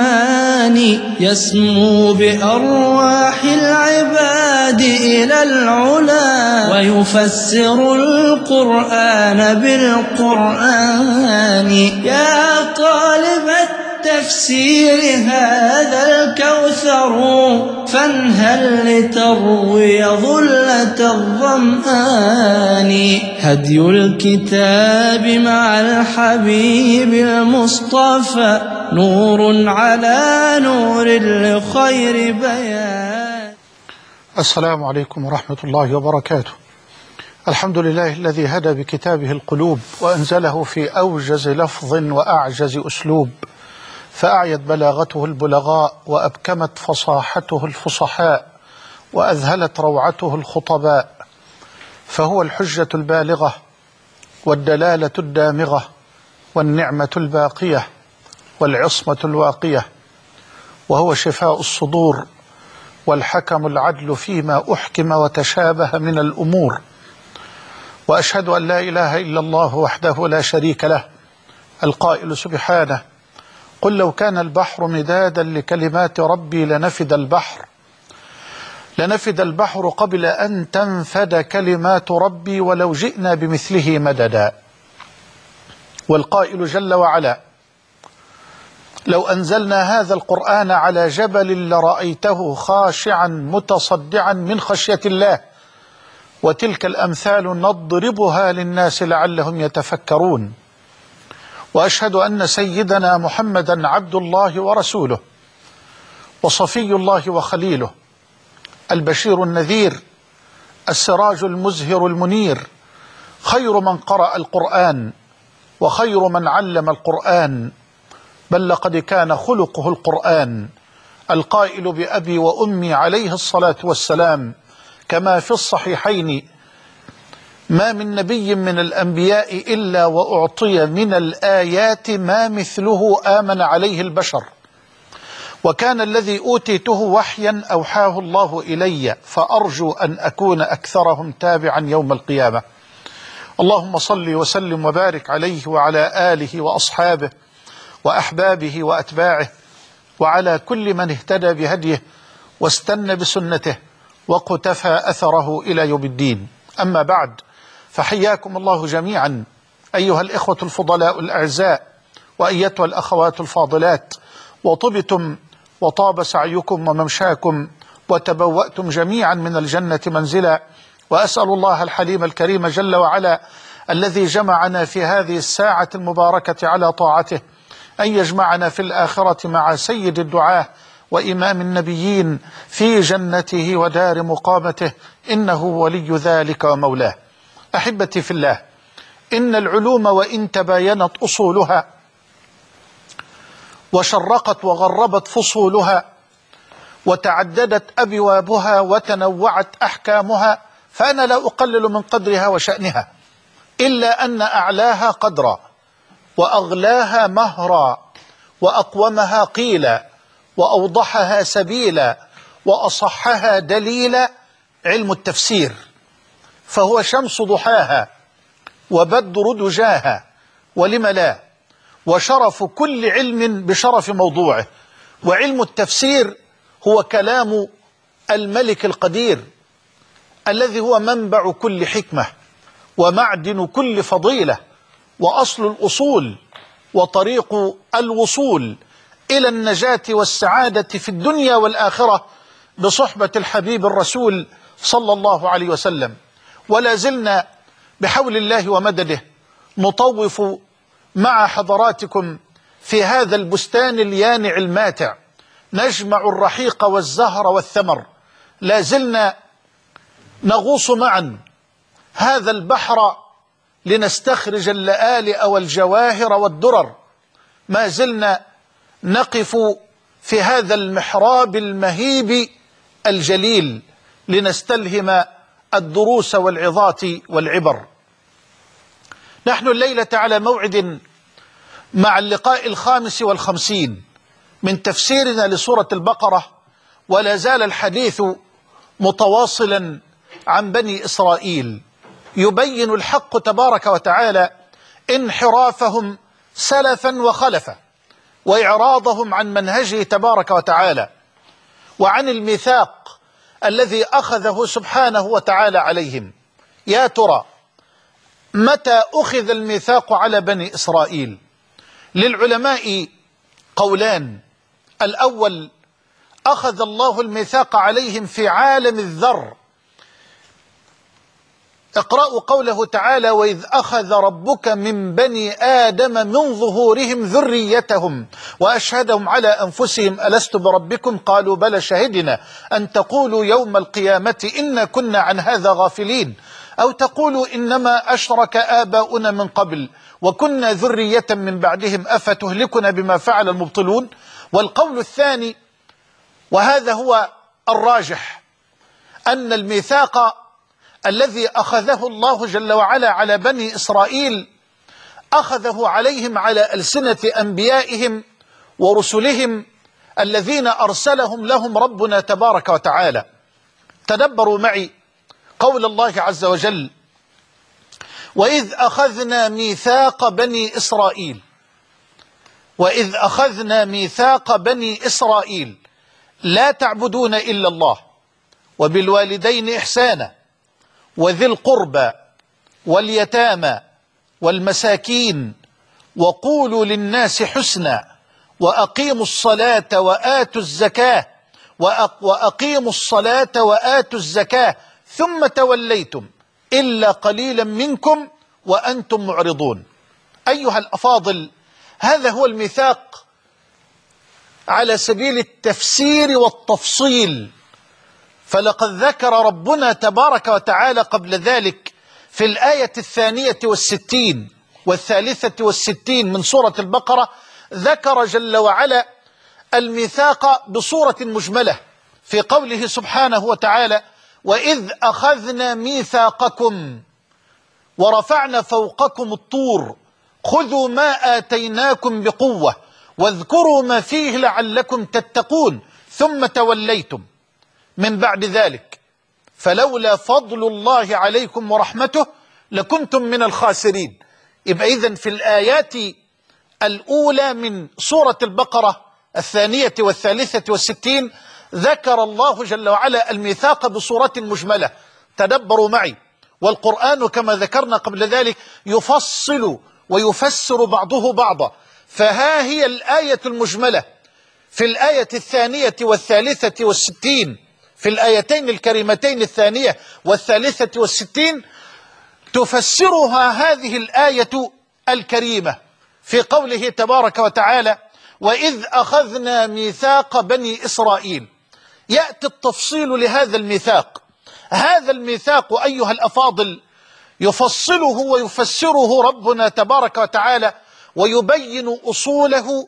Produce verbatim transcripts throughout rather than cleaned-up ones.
الرحمن يسمو بأرواح العباد إلى العلا، ويفسر القرآن بالقرآن. يا طالب التفسير هذا الكوثر، فانهل لتروي ظلة الظمآن. هدي الكتاب مع الحبيب المصطفى، نور على نور لخير بيان. السلام عليكم ورحمة الله وبركاته. الحمد لله الذي هدى بكتابه القلوب، وأنزله في أوجز لفظ وأعجز أسلوب، فأعيت بلاغته البلغاء، وأبكمت فصاحته الفصحاء، وأذهلت روعته الخطباء. فهو الحجة البالغة، والدلالة الدامغة، والنعمة الباقية، والعصمة الواقية، وهو شفاء الصدور، والحكم العدل فيما أحكم وتشابه من الأمور. وأشهد أن لا إله إلا الله وحده لا شريك له، القائل سبحانه: قل لو كان البحر مدادا لكلمات ربي لنفد البحر لنفد البحر قبل أن تنفد كلمات ربي ولو جئنا بمثله مددا. والقائل جل وعلا: لو أنزلنا هذا القرآن على جبل لرأيته خاشعا متصدعا من خشية الله. وتلك الأمثال نضربها للناس لعلهم يتفكرون. وأشهد أن سيدنا محمدا عبد الله ورسوله، وصفي الله وخليله، البشير النذير، السراج المزهر المنير، خير من قرأ القرآن، وخير من علم القرآن، بل لقد كان خلقه القرآن، القائل بأبي وأمي عليه الصلاة والسلام، كما في الصحيحين: ما من نبي من الأنبياء إلا وأعطي من الآيات ما مثله آمن عليه البشر، وكان الذي أوتيته وحيا أوحاه الله إلي، فأرجو أن أكون أكثرهم تابعا يوم القيامة. اللهم صل وسلم وبارك عليه وعلى آله وأصحابه وأحبابه وأتباعه، وعلى كل من اهتدى بهديه واستنى بسنته وقتفى أثره إلى يوم الدين. أما بعد، فحياكم الله جميعا أيها الإخوة الفضلاء الأعزاء، وأيتها الأخوات الفاضلات، وطبتم وطاب سعيكم وممشاكم، وتبوأتم جميعا من الجنة منزلا. وأسأل الله الحليم الكريم جل وعلا الذي جمعنا في هذه الساعة المباركة على طاعته أن يجمعنا في الآخرة مع سيد الدعاة وإمام النبيين في جنته ودار مقامته، إنه ولي ذلك ومولاه. أحبتي في الله، إن العلوم وإن تباينت أصولها وشرقت وغربت فصولها وتعددت أبوابها وتنوعت أحكامها، فأنا لا أقلل من قدرها وشأنها، إلا أن أعلاها قدرا وأغلاها مهرا وأقومها قيلا وأوضحها سبيلا وأصحها دليلا علم التفسير، فهو شمس ضحاها وبدر دجاها، ولم لا، وشرف كل علم بشرف موضوعه. وعلم التفسير هو كلام الملك القدير الذي هو منبع كل حكمة ومعدن كل فضيلة وأصل الأصول وطريق الوصول إلى النجاة والسعادة في الدنيا والآخرة بصحبة الحبيب الرسول صلى الله عليه وسلم. ولا زلنا بحول الله ومدده نطوف مع حضراتكم في هذا البستان اليانع الماتع، نجمع الرحيق والزهر والثمر. لا زلنا نغوص معا هذا البحر لنستخرج اللآلئ والجواهر والدرر. ما زلنا نقف في هذا المحراب المهيب الجليل لنستلهم الدروس والعظات والعبر. نحن الليلة على موعد مع اللقاء الخامس والخمسين من تفسيرنا لسورة البقرة، ولا زال الحديث متواصلا عن بني إسرائيل، يبين الحق تبارك وتعالى انحرافهم سلفا وخلفا وإعراضهم عن منهجه تبارك وتعالى وعن الميثاق الذي أخذه سبحانه وتعالى عليهم. يا ترى متى أخذ الميثاق على بني إسرائيل؟ للعلماء قولان. الأول، أخذ الله الميثاق عليهم في عالم الذر. اقرأوا قوله تعالى: وإذ أخذ ربك من بني آدم من ظهورهم ذريتهم وأشهدهم على أنفسهم ألست بربكم قالوا بلى شهدنا أن تقولوا يوم القيامة إنا كنا عن هذا غافلين أو تقولوا إنما أشرك آباؤنا من قبل وكنا ذرية من بعدهم أفتهلكنا بما فعل المبطلون. والقول الثاني، وهذا هو الراجح، أن الميثاق الذي أخذه الله جل وعلا على بني إسرائيل أخذه عليهم على ألسنة أنبيائهم ورسلهم الذين أرسلهم لهم ربنا تبارك وتعالى. تدبروا معي قول الله عز وجل: وإذ أخذنا ميثاق بني إسرائيل. وإذ أخذنا ميثاق بني إسرائيل لا تعبدون إلا الله وبالوالدين إحسانا وذي القربى واليتامى والمساكين وقولوا للناس حسنا وأقيموا الصلاة وآتوا الزكاة وأقيموا الصلاة وآتوا الزكاة ثم توليتم إلا قليلا منكم وأنتم معرضون. أيها الأفاضل، هذا هو الميثاق على سبيل التفسير والتفصيل. فلقد ذكر ربنا تبارك وتعالى قبل ذلك في الآية الثانية والستين والثالثة والستين من سورة البقرة، ذكر جل وعلا الميثاق بصورة مجملة في قوله سبحانه وتعالى: وإذ أخذنا ميثاقكم ورفعنا فوقكم الطور خذوا ما آتيناكم بقوة واذكروا ما فيه لعلكم تتقون ثم توليتم من بعد ذلك فلولا فضل الله عليكم ورحمته لكنتم من الخاسرين. يبقى إذن في الآيات الأولى من سورة البقرة الثانية والثالثة والستين ذكر الله جل وعلا الميثاق بصورة مجملة. تدبروا معي، والقرآن كما ذكرنا قبل ذلك يفصل ويفسر بعضه بعضا. فها هي الآية المجملة في الآية الثانية والثالثة والستين، في الآيتين الكريمتين الثانية والثالثة والستين، تفسرها هذه الآية الكريمة في قوله تبارك وتعالى: وإذ أخذنا ميثاق بني إسرائيل. يأتي التفصيل لهذا الميثاق. هذا الميثاق أيها الأفاضل يفصله ويفسره ربنا تبارك وتعالى ويبين أصوله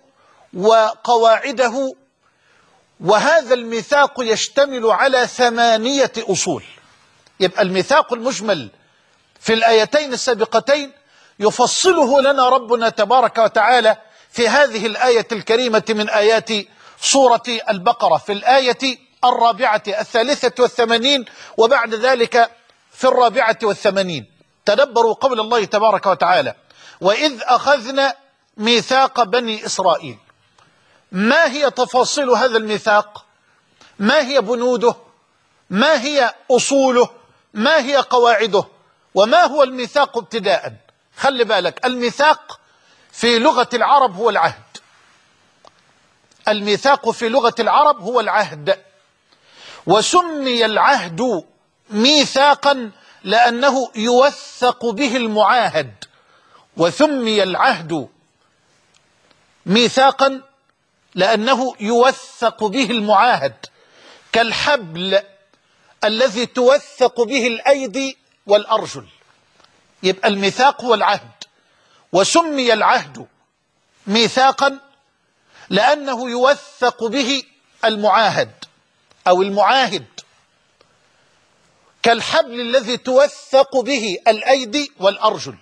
وقواعده. وهذا الميثاق يشتمل على ثمانية أصول. يبقى الميثاق المجمل في الآيتين السابقتين يفصله لنا ربنا تبارك وتعالى في هذه الآية الكريمة من آيات سورة البقرة في الآية الرابعة الثالثة والثمانين وبعد ذلك في الرابعة والثمانين. تدبروا قول الله تبارك وتعالى: وإذ أخذنا ميثاق بني إسرائيل. ما هي تفاصيل هذا الميثاق؟ ما هي بنوده؟ ما هي أصوله؟ ما هي قواعده؟ وما هو الميثاق ابتداء؟ خلي بالك، الميثاق في لغة العرب هو العهد. الميثاق في لغة العرب هو العهد، وسمي العهد ميثاقا لأنه يوثق به المعاهد. وسمي العهد ميثاقا لأنه يوثق به المعاهد، كالحبل الذي توثق به الأيدي والأرجل. يبقى الميثاق هو العهد، وسمي العهد ميثاقا لأنه يوثق به المعاهد أو المعاهد، كالحبل الذي توثق به الأيدي والأرجل.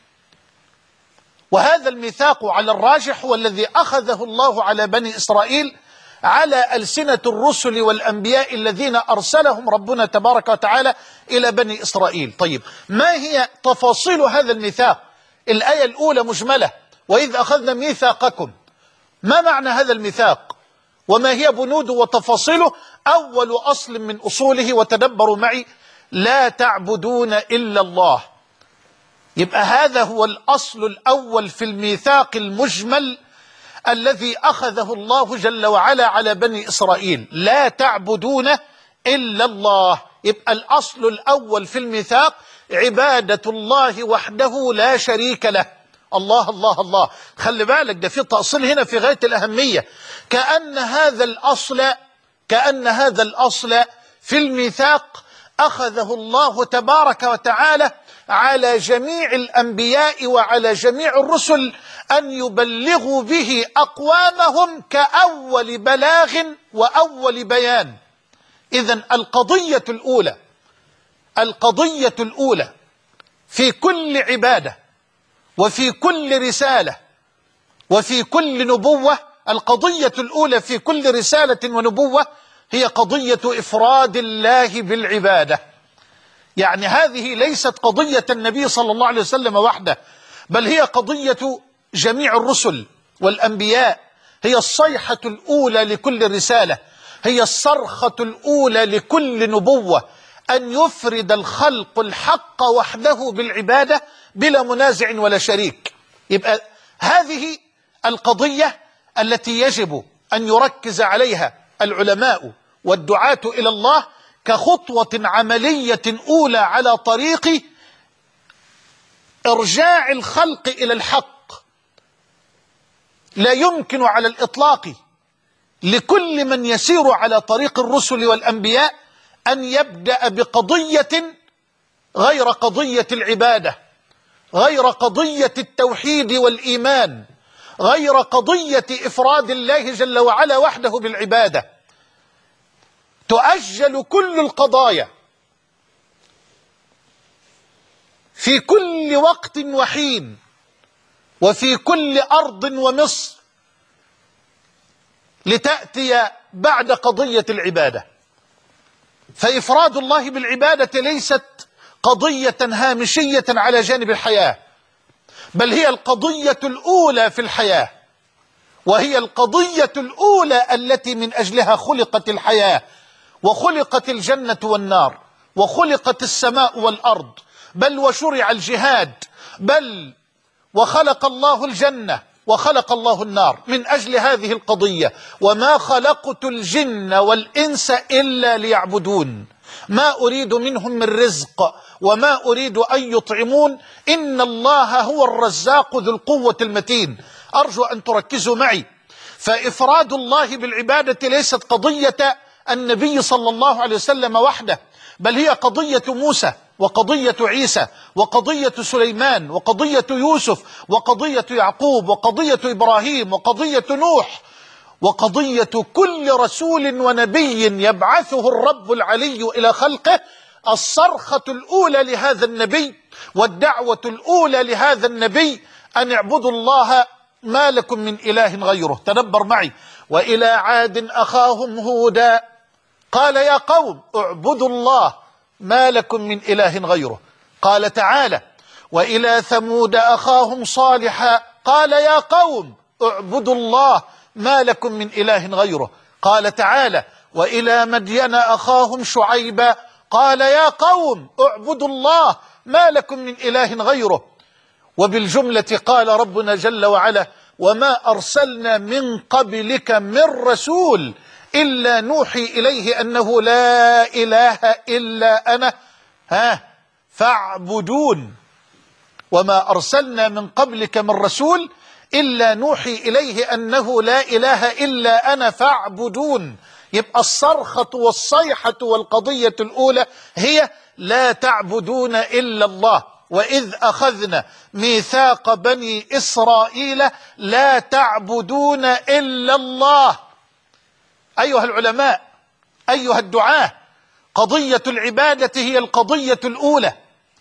وهذا الميثاق على الراجح هو الذي أخذه الله على بني إسرائيل على ألسنة الرسل والأنبياء الذين أرسلهم ربنا تبارك وتعالى إلى بني إسرائيل. طيب، ما هي تفاصيل هذا الميثاق؟ الآية الأولى مجملة: وإذ أخذنا ميثاقكم ما معنى هذا الميثاق وما هي بنوده وتفاصيله؟ أول أصل من أصوله، وتدبروا معي، لا تعبدون إلا الله. يبقى هذا هو الأصل الأول في الميثاق المجمل الذي أخذه الله جل وعلا على بني إسرائيل، لا تعبدون إلا الله. يبقى الأصل الأول في الميثاق عبادة الله وحده لا شريك له. الله الله الله، خلي بالك، ده في تأصيل هنا في غاية الأهمية. كأن هذا الأصل كأن هذا الأصل في الميثاق أخذه الله تبارك وتعالى على جميع الأنبياء وعلى جميع الرسل أن يبلغوا به أقوامهم كأول بلاغ وأول بيان. إذن القضية الأولى القضية الأولى في كل عبادة وفي كل رسالة وفي كل نبوة، القضية الأولى في كل رسالة ونبوة هي قضية إفراد الله بالعبادة. يعني هذه ليست قضية النبي صلى الله عليه وسلم وحده، بل هي قضية جميع الرسل والأنبياء. هي الصيحة الأولى لكل رسالة، هي الصرخة الأولى لكل نبوة، أن يفرد الخلق الحق وحده بالعبادة بلا منازع ولا شريك. يبقى هذه القضية التي يجب أن يركز عليها العلماء والدعاة إلى الله كخطوة عملية أولى على طريق إرجاع الخلق إلى الحق. لا يمكن على الإطلاق لكل من يسير على طريق الرسل والأنبياء أن يبدأ بقضية غير قضية العبادة، غير قضية التوحيد والإيمان، غير قضية إفراد الله جل وعلا وحده بالعبادة. تؤجل كل القضايا في كل وقت وحين وفي كل أرض ومصر لتأتي بعد قضية العبادة. فإفراد الله بالعبادة ليست قضية هامشية على جانب الحياة، بل هي القضية الأولى في الحياة، وهي القضية الأولى التي من أجلها خلقت الحياة، وخلقت الجنة والنار، وخلقت السماء والأرض، بل وشرع الجهاد، بل وخلق الله الجنة وخلق الله النار من أجل هذه القضية. وما خلقت الجن والإنس إلا ليعبدون، ما أريد منهم من رزق وما أريد أن يطعمون، إن الله هو الرزاق ذو القوة المتين. أرجو أن تركزوا معي. فإفراد الله بالعبادة ليست قضية النبي صلى الله عليه وسلم وحده، بل هي قضية موسى وقضية عيسى وقضية سليمان وقضية يوسف وقضية يعقوب وقضية إبراهيم وقضية نوح وقضية كل رسول ونبي يبعثه الرب العلي إلى خلقه. الصرخة الأولى لهذا النبي والدعوة الأولى لهذا النبي أن اعبدوا الله ما لكم من إله غيره. تدبر معي. وإلى عاد أخاهم هودا قال يا قوم اعبدوا الله ما لكم من إله غيره. قال تعالى وإلى ثمود أخاهم صالحا قال يا قوم اعبدوا الله ما لكم من إله غيره. قال تعالى وإلى مدين أخاهم شعيبا قال يا قوم اعبدوا الله ما لكم من إله غيره. وبالجملة قال ربنا جل وعلا وما أرسلنا من قبلك من رسول إلا نوحي إليه أنه لا إله إلا أنا ها فاعبدون. وما أرسلنا من قبلك من رسول إلا نوحي إليه أنه لا إله إلا أنا فاعبدون. يبقى الصرخة والصيحة والقضية الأولى هي لا تعبدون إلا الله. وإذ أخذنا ميثاق بني إسرائيل لا تعبدون إلا الله. أيها العلماء، أيها الدعاة، قضية العبادة هي القضية الأولى.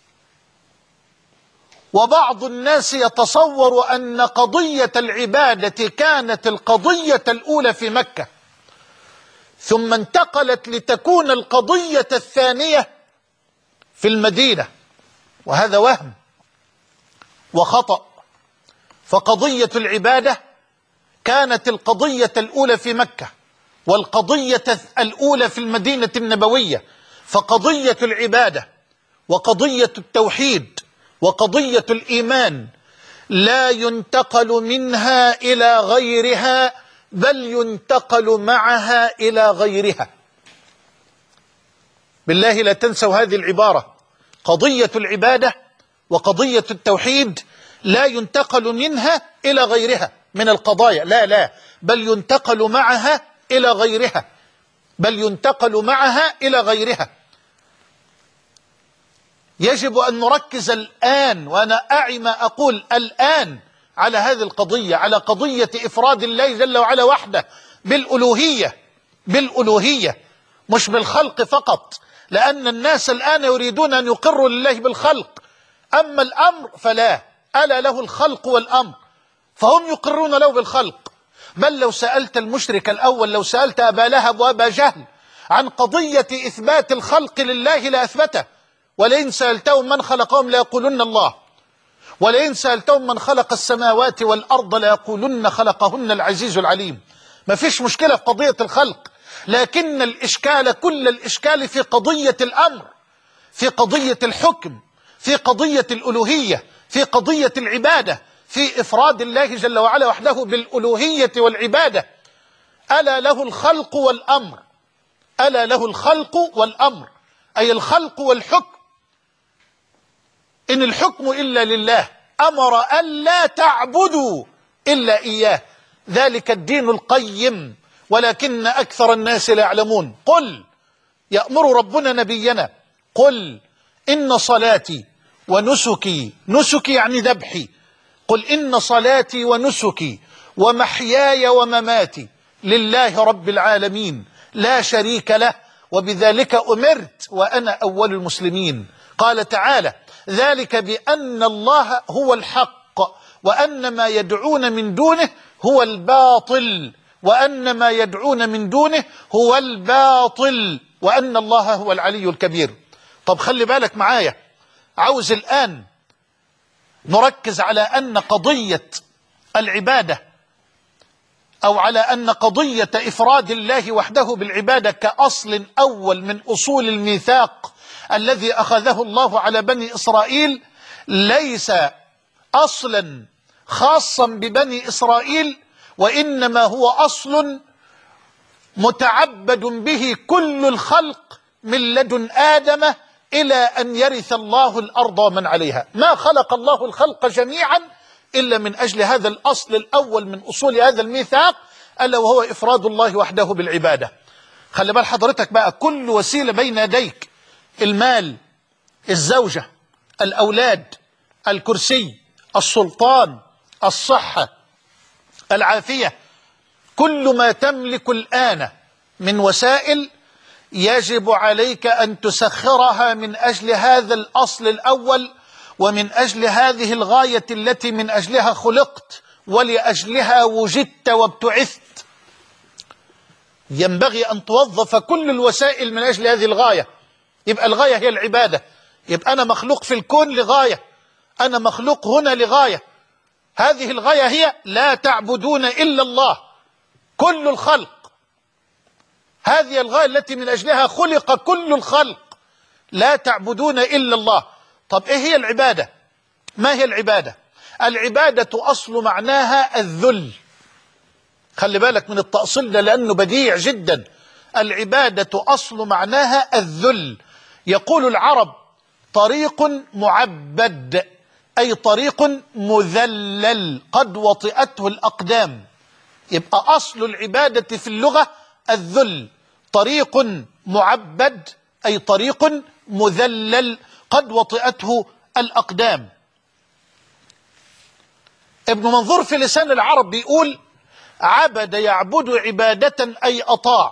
وبعض الناس يتصور أن قضية العبادة كانت القضية الأولى في مكة، ثم انتقلت لتكون القضية الثانية في المدينة، وهذا وهم وخطأ. فقضية العبادة كانت القضية الأولى في مكة والقضية الأولى في المدينة النبوية، فقضية العبادة وقضية التوحيد وقضية الإيمان لا ينتقل منها إلى غيرها، بل ينتقل معها إلى غيرها. بالله لا تنسوا هذه العبارة، قضية العبادة وقضية التوحيد لا ينتقل منها إلى غيرها من القضايا، لا لا بل ينتقل معها إلى غيرها، بل ينتقل معها إلى غيرها. يجب أن نركز الآن، وأنا أعي ما أقول الآن، على هذه القضية، على قضية إفراد الله جل وعلا وحده بالألوهية، بالألوهية مش بالخلق فقط، لأن الناس الآن يريدون أن يقروا لله بالخلق، أما الأمر فلا، ألا له الخلق والأمر، فهم يقرون له بالخلق. بل لو سألت المشرك الأول، لو سألت أبا لهب وأبا جهل عن قضية إثبات الخلق لله لأثبته، ولئن سألتهم من خلقهم ليقولن الله، ولئن سألتهم من خلق السماوات والأرض ليقولن خلقهن العزيز العليم. ما فيش مشكلة في قضية الخلق، لكن الإشكال كل الإشكال في قضية الأمر، في قضية الحكم، في قضية الألوهية، في قضية العبادة، في إفراد الله جل وعلا وحده بالألوهية والعبادة. ألا له الخلق والأمر، ألا له الخلق والأمر، أي الخلق والحكم. إن الحكم إلا لله، أمر ألا تعبدوا إلا إياه، ذلك الدين القيم ولكن أكثر الناس لا يعلمون. قل، يأمر ربنا نبينا، قل إن صلاتي ونسكي، نسكي يعني ذبحي، قل إن صلاتي ونسكي ومحياي ومماتي لله رب العالمين لا شريك له وبذلك أمرت وأنا أول المسلمين. قال تعالى: ذلك بأن الله هو الحق وأن ما يدعون من دونه هو الباطل، وأن ما يدعون من دونه هو الباطل وأن الله هو العلي الكبير. طب خلي بالك معايا، عاوز الآن نركز على أن قضية العبادة، أو على أن قضية إفراد الله وحده بالعبادة كأصل أول من أصول الميثاق الذي أخذه الله على بني إسرائيل، ليس أصلا خاصا ببني إسرائيل، وإنما هو أصل متعبد به كل الخلق من لدن آدم إلى أن يرث الله الأرض ومن عليها. ما خلق الله الخلق جميعا إلا من أجل هذا الأصل الأول من أصول هذا الميثاق، ألا وهو إفراد الله وحده بالعبادة. خلي بال حضرتك بقى، كل وسيلة بين يديك، المال، الزوجة، الأولاد، الكرسي، السلطان، الصحة، العافية، كل ما تملك الآن من وسائل يجب عليك أن تسخرها من أجل هذا الأصل الأول، ومن أجل هذه الغاية التي من أجلها خلقت ولأجلها وجدت وابتعثت. ينبغي أن توظف كل الوسائل من أجل هذه الغاية. يبقى الغاية هي العبادة، يبقى أنا مخلوق في الكون لغاية، أنا مخلوق هنا لغاية، هذه الغاية هي لا تعبدون إلا الله، كل الخلق، هذه الغاية التي من أجلها خلق كل الخلق، لا تعبدون إلا الله. طب إيه هي العبادة؟ ما هي العبادة؟ العبادة أصل معناها الذل. خلي بالك من التأصيل ده لأنه بديع جدا. العبادة أصل معناها الذل. يقول العرب: طريق معبد، أي طريق مذلل قد وطئته الأقدام. يبقى أصل العبادة في اللغة الذل. طريق معبد أي طريق مذلل قد وطئته الأقدام. ابن منظور في لسان العرب بيقول: عبد يعبد عبادة أي أطاع،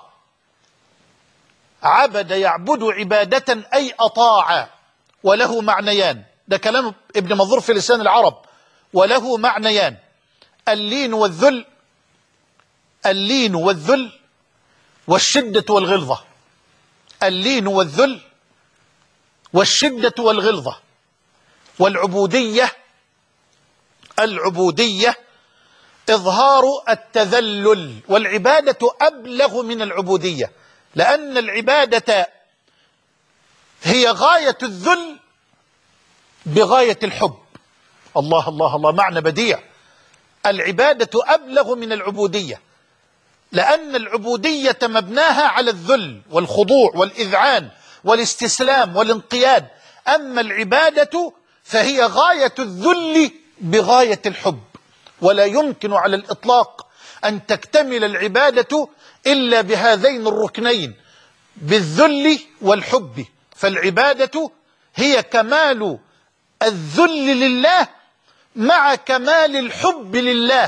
عبد يعبد عبادة أي أطاع، وله معنيان. ده كلام ابن منظور في لسان العرب. وله معنيان: اللين والذل، اللين والذل والشدة والغلظة. اللين والذل والشدة والغلظة. والعبودية، العبودية إظهار التذلل، والعبادة أبلغ من العبودية، لأن العبادة هي غاية الذل بغاية الحب. الله الله الله، معنى بديع. العبادة أبلغ من العبودية، لأن العبودية مبناها على الذل والخضوع والإذعان والاستسلام والانقياد، أما العبادة فهي غاية الذل بغاية الحب. ولا يمكن على الإطلاق أن تكتمل العبادة إلا بهذين الركنين، بالذل والحب. فالعبادة هي كمال الذل لله مع كمال الحب لله.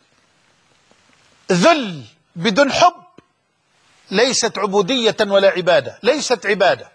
ذل بدون حب ليست عبودية ولا عبادة، ليست عبادة.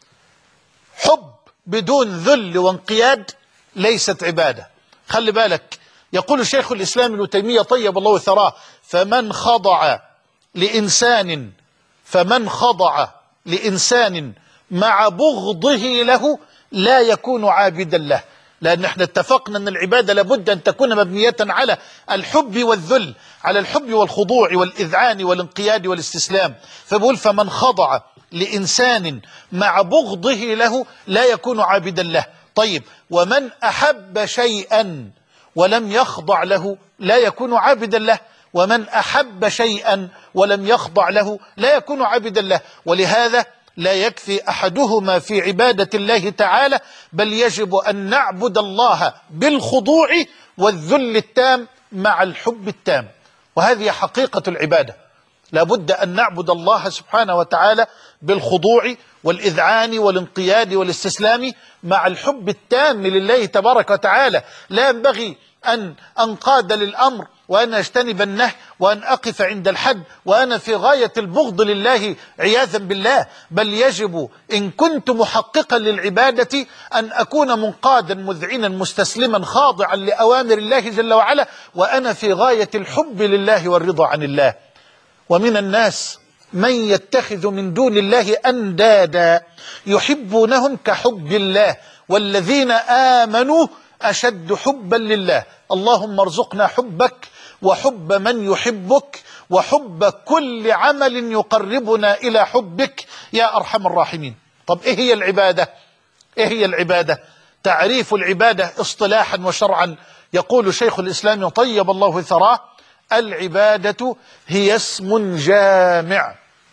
حب بدون ذل وانقياد ليست عبادة. خلي بالك، يقول شيخ الإسلام ابن تيمية طيب الله ثراه: فمن خضع لإنسان فمن خضع لإنسان مع بغضه له لا يكون عابدا له. لأن احنا اتفقنا أن العبادة لابد أن تكون مبنية على الحب والذل، على الحب والخضوع والإذعان والانقياد والاستسلام. فبقول فمن خضع لإنسان مع بغضه له لا يكون عابدا له. طيب، ومن أحب شيئا ولم يخضع له لا يكون عابدا له، ومن أحب شيئا ولم يخضع له لا يكون عابدا له. ولهذا لا يكفي أحدهما في عبادة الله تعالى، بل يجب أن نعبد الله بالخضوع والذل التام مع الحب التام. وهذه حقيقة العبادة، لابد أن نعبد الله سبحانه وتعالى بالخضوع والإذعان والانقياد والاستسلام مع الحب التام لله تبارك وتعالى. لا ينبغي أن أنقاد للأمر وأن أجتنب النهي وأن أقف عند الحد وأنا في غاية البغض لله عياذا بالله، بل يجب إن كنت محققا للعبادة أن أكون منقادا مذعنا مستسلما خاضعا لأوامر الله جل وعلا وأنا في غاية الحب لله والرضا عن الله. ومن الناس من يتخذ من دون الله أندادا يحبونهم كحب الله والذين آمنوا أشد حبا لله. اللهم ارزقنا حبك وحب من يحبك وحب كل عمل يقربنا إلى حبك يا أرحم الراحمين. طب إيه هي العبادة؟ إيه هي العبادة؟ تعريف العبادة اصطلاحا وشرعا، يقول شيخ الإسلام طيب الله ثراه: العبادة هي اسم جامع.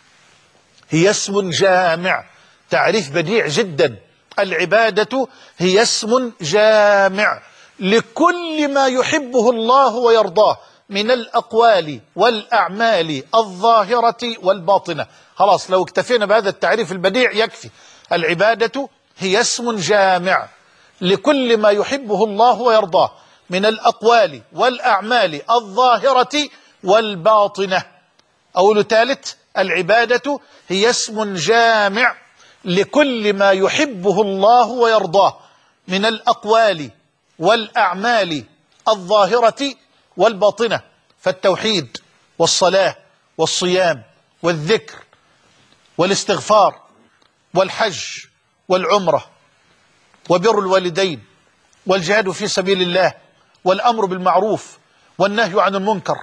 هي اسم جامع، تعريف بديع جدا. العبادة هي اسم جامع لكل ما يحبه الله ويرضاه من الأقوال والأعمال الظاهرة والباطنة. خلاص، لو اكتفينا بهذا التعريف البديع يكفي. العبادة هي اسم جامع لكل ما يحبه الله ويرضاه من الأقوال والأعمال الظاهرة والباطنة. أول ثالث: العبادة هي اسم جامع لكل ما يحبه الله ويرضاه من الأقوال والأعمال الظاهرة والباطنة. فالتوحيد والصلاة والصيام والذكر والاستغفار والحج والعمرة وبر الوالدين والجهاد في سبيل الله والأمر بالمعروف والنهي عن المنكر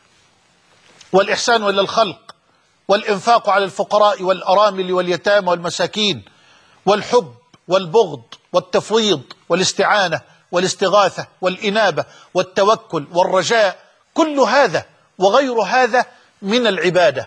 والإحسان إلى الخلق والإنفاق على الفقراء والأرامل واليتامى والمساكين والحب والبغض والتفويض والاستعانة والاستغاثة والإنابة والتوكل والرجاء، كل هذا وغير هذا من العبادة.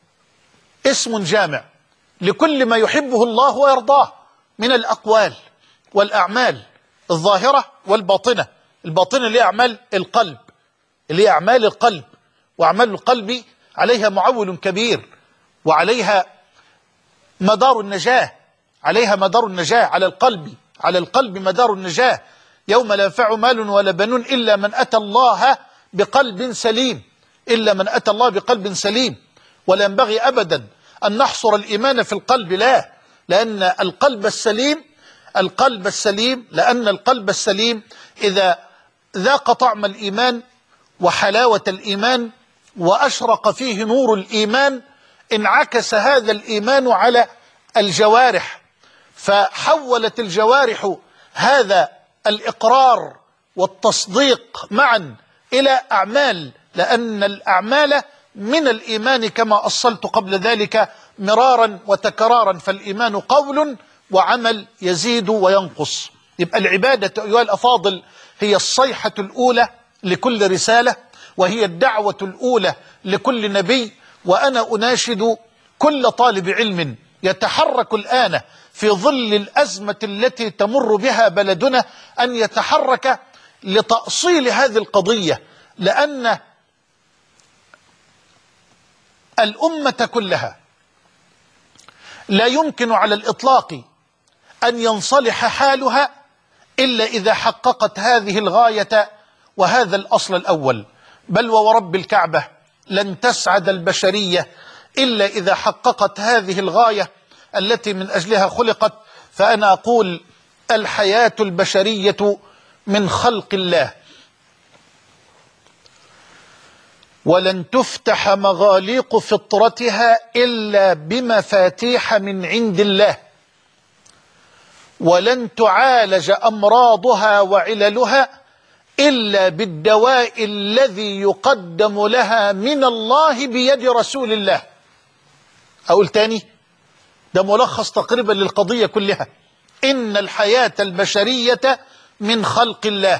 اسم جامع لكل ما يحبه الله ويرضاه من الأقوال والأعمال الظاهرة والباطنة. الباطنة اللي هي أعمال القلب، اللي هي أعمال القلب، وأعمال القلب عليها معول كبير وعليها مدار النجاة، عليها مدار النجاة على القلب، على القلب مدار النجاة. يوم لا ينفع مال ولا بنون إلا من أتى الله بقلب سليم، إلا من أتى الله بقلب سليم. ولا ينبغي أبدا أن نحصر الإيمان في القلب، لا، لأن القلب السليم القلب السليم لأن القلب السليم إذا ذاق طعم الإيمان وحلاوة الإيمان وأشرق فيه نور الإيمان انعكس هذا الإيمان على الجوارح، فحولت الجوارح هذا الإقرار والتصديق معا إلى أعمال، لأن الأعمال من الإيمان كما أصلت قبل ذلك مرارا وتكرارا، فالإيمان قول وعمل يزيد وينقص. يبقى العبادة أيها الأفاضل هي الصيحة الأولى لكل رسالة، وهي الدعوة الأولى لكل نبي. وأنا أناشد كل طالب علم يتحرك الآن في ظل الأزمة التي تمر بها بلدنا أن يتحرك لتأصيل هذه القضية، لأن الأمة كلها لا يمكن على الإطلاق أن ينصلح حالها إلا إذا حققت هذه الغاية وهذا الأصل الأول. بل وورب الكعبة لن تسعد البشرية إلا إذا حققت هذه الغاية التي من أجلها خلقت. فأنا أقول الحياة البشرية من خلق الله، ولن تفتح مغاليق فطرتها إلا بمفاتيح من عند الله، ولن تعالج أمراضها وعللها إلا بالدواء الذي يقدم لها من الله بيد رسول الله. أقول تاني، ده ملخص تقريبا للقضية كلها. إن الحياة البشرية من خلق الله،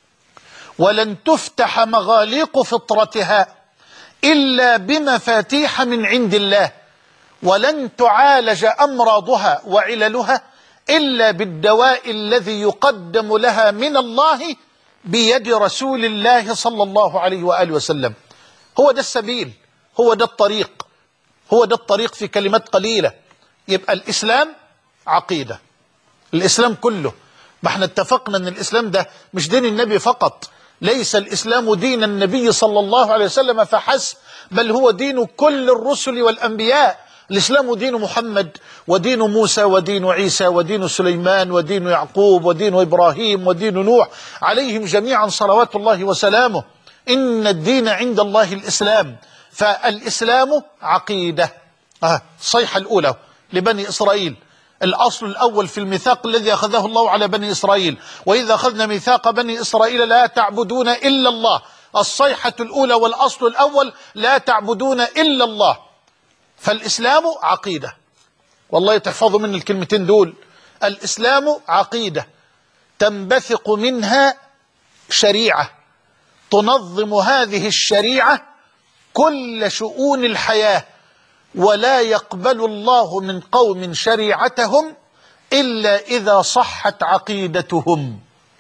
ولن تفتح مغاليق فطرتها إلا بمفاتيح من عند الله، ولن تعالج أمراضها وعللها إلا بالدواء الذي يقدم لها من الله بيد رسول الله صلى الله عليه وآله وسلم. هو ده السبيل، هو ده الطريق، هو ده الطريق في كلمات قليلة. يبقى الإسلام عقيدة، الإسلام كله. ما احنا اتفقنا ان الإسلام ده مش دين النبي فقط، ليس الإسلام دين النبي صلى الله عليه وسلم فحسب، بل هو دين كل الرسل والأنبياء. الإسلام دين محمد ودين موسى ودين عيسى ودين سليمان ودين يعقوب ودين إبراهيم ودين نوح، عليهم جميعا صلوات الله وسلامه. إن الدين عند الله الإسلام. فالإسلام عقيدة. آه الصيحة الأولى لبني إسرائيل، الأصل الأول في الميثاق الذي أخذه الله على بني إسرائيل: وإذا أخذنا ميثاق بني إسرائيل لا تعبدون إلا الله. الصيحة الأولى والأصل الأول لا تعبدون إلا الله. فالإسلام عقيدة، والله تحفظوا من الكلمتين دول. الإسلام عقيدة تنبثق منها شريعة تنظم هذه الشريعة كل شؤون الحياة، ولا يقبل الله من قوم شريعتهم إلا إذا صحت عقيدتهم.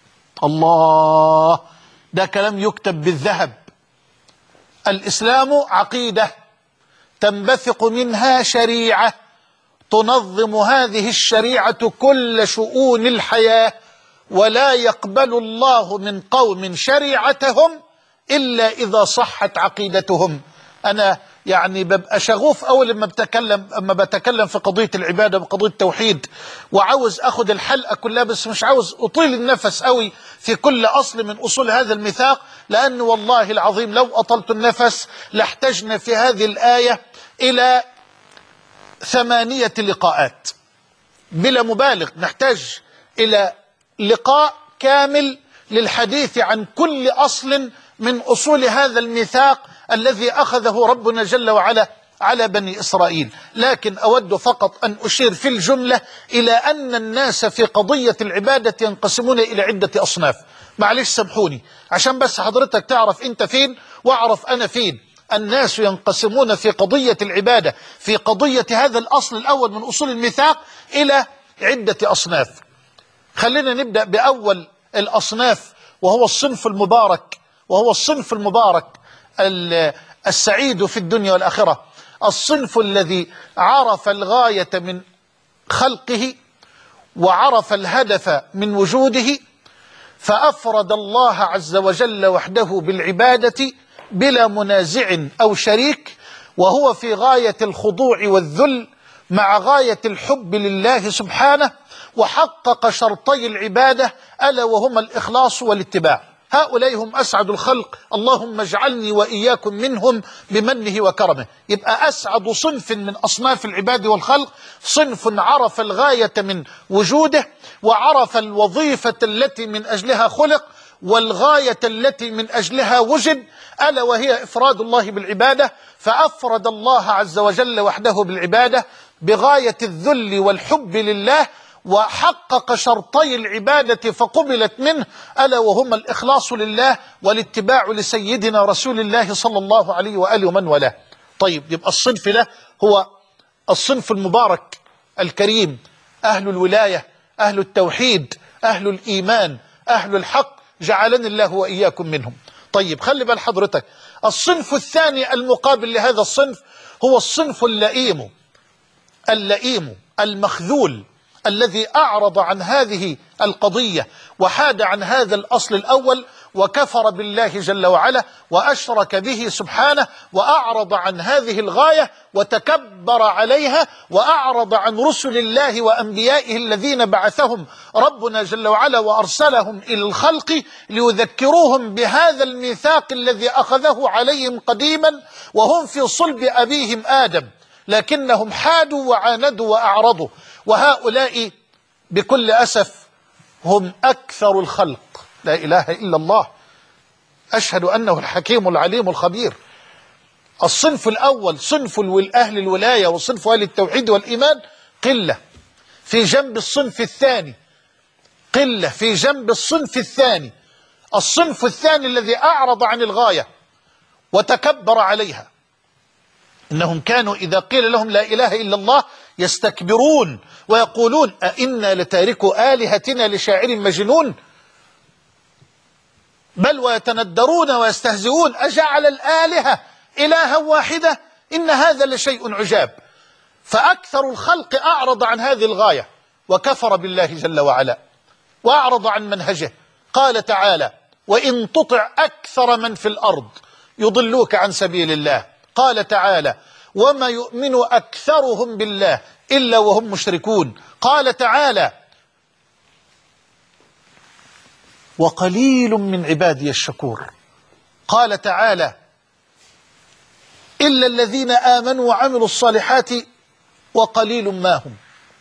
الله، ده كلام يكتب بالذهب. الإسلام عقيدة تنبثق منها شريعة تنظم هذه الشريعة كل شؤون الحياة، ولا يقبل الله من قوم شريعتهم إلا إذا صحت عقيدتهم. أنا يعني ببقى شغوف أول لما بتكلم أما بتكلم في قضية العبادة بقضية التوحيد، وعاوز أخذ الحلقة كلها، بس مش عاوز أطيل النفس قوي في كل أصل من أصول هذا الميثاق، لأن والله العظيم لو أطلت النفس لاحتجنا في هذه الآية إلى ثمانية لقاءات بلا مبالغ. نحتاج إلى لقاء كامل للحديث عن كل أصل من أصول هذا الميثاق الذي أخذه ربنا جل وعلا على بني إسرائيل. لكن أود فقط أن أشير في الجملة إلى أن الناس في قضية العبادة ينقسمون إلى عدة أصناف. معلش سامحوني عشان بس حضرتك تعرف أنت فين وأعرف أنا فين. الناس ينقسمون في قضية العبادة، في قضية هذا الأصل الأول من أصول الميثاق، إلى عدة أصناف. خلينا نبدأ بأول الأصناف، وهو الصنف المبارك، وهو الصنف المبارك السعيد في الدنيا والآخرة. الصنف الذي عرف الغاية من خلقه وعرف الهدف من وجوده، فأفرد الله عز وجل وحده بالعبادة بلا منازع أو شريك، وهو في غاية الخضوع والذل مع غاية الحب لله سبحانه، وحقق شرطي العبادة ألا وهما الإخلاص والاتباع. هؤلاء هم أسعد الخلق، اللهم اجعلني وإياكم منهم بمنه وكرمه. يبقى أسعد صنف من أصناف العباد والخلق صنف عرف الغاية من وجوده، وعرف الوظيفة التي من أجلها خلق، والغاية التي من أجلها وجد، ألا وهي إفراد الله بالعبادة، فأفرد الله عز وجل وحده بالعبادة بغاية الذل والحب لله، وحقق شرطي العبادة فقبلت منه، ألا وهما الإخلاص لله والاتباع لسيدنا رسول الله صلى الله عليه وآله ومن والاه. طيب، يبقى الصنف ده هو الصنف المبارك الكريم، أهل الولاية، أهل التوحيد، أهل الإيمان، أهل الحق، جعلني الله وإياكم منهم. طيب، خلي بال حضرتك، الصنف الثاني المقابل لهذا الصنف هو الصنف اللئيم اللئيم المخذول، الذي أعرض عن هذه القضية وحاد عن هذا الأصل الأول، وكفر بالله جل وعلا وأشرك به سبحانه، وأعرض عن هذه الغاية وتكبر عليها، وأعرض عن رسل الله وأنبيائه الذين بعثهم ربنا جل وعلا وأرسلهم إلى الخلق ليذكروهم بهذا الميثاق الذي أخذه عليهم قديما وهم في صلب أبيهم آدم، لكنهم حادوا وعاندوا وأعرضوا. وهؤلاء بكل أسف هم أكثر الخلق. لا إله إلا الله، أشهد أنه الحكيم العليم الخبير. الصنف الأول صنف أهل الولاية وصنف أهل التوحيد والإيمان قلة في جنب الصنف الثاني، قلة في جنب الصنف الثاني. الصنف الثاني الذي أعرض عن الغاية وتكبر عليها، إنهم كانوا إذا قيل لهم لا إله إلا الله يستكبرون ويقولون أئنا لتاركوا آلهتنا لشاعر مجنون، بل ويتندرون ويستهزئون أجعل الآلهة إلها واحدة إن هذا لشيء عجاب. فأكثر الخلق أعرض عن هذه الغاية وكفر بالله جل وعلا وأعرض عن منهجه. قال تعالى: وإن تطع أكثر من في الأرض يضلوك عن سبيل الله. قال تعالى: وما يؤمن أكثرهم بالله إلا وهم مشركون. قال تعالى: وقليل من عبادي الشكور. قال تعالى: إلا الذين آمنوا وعملوا الصالحات وقليل ما هم.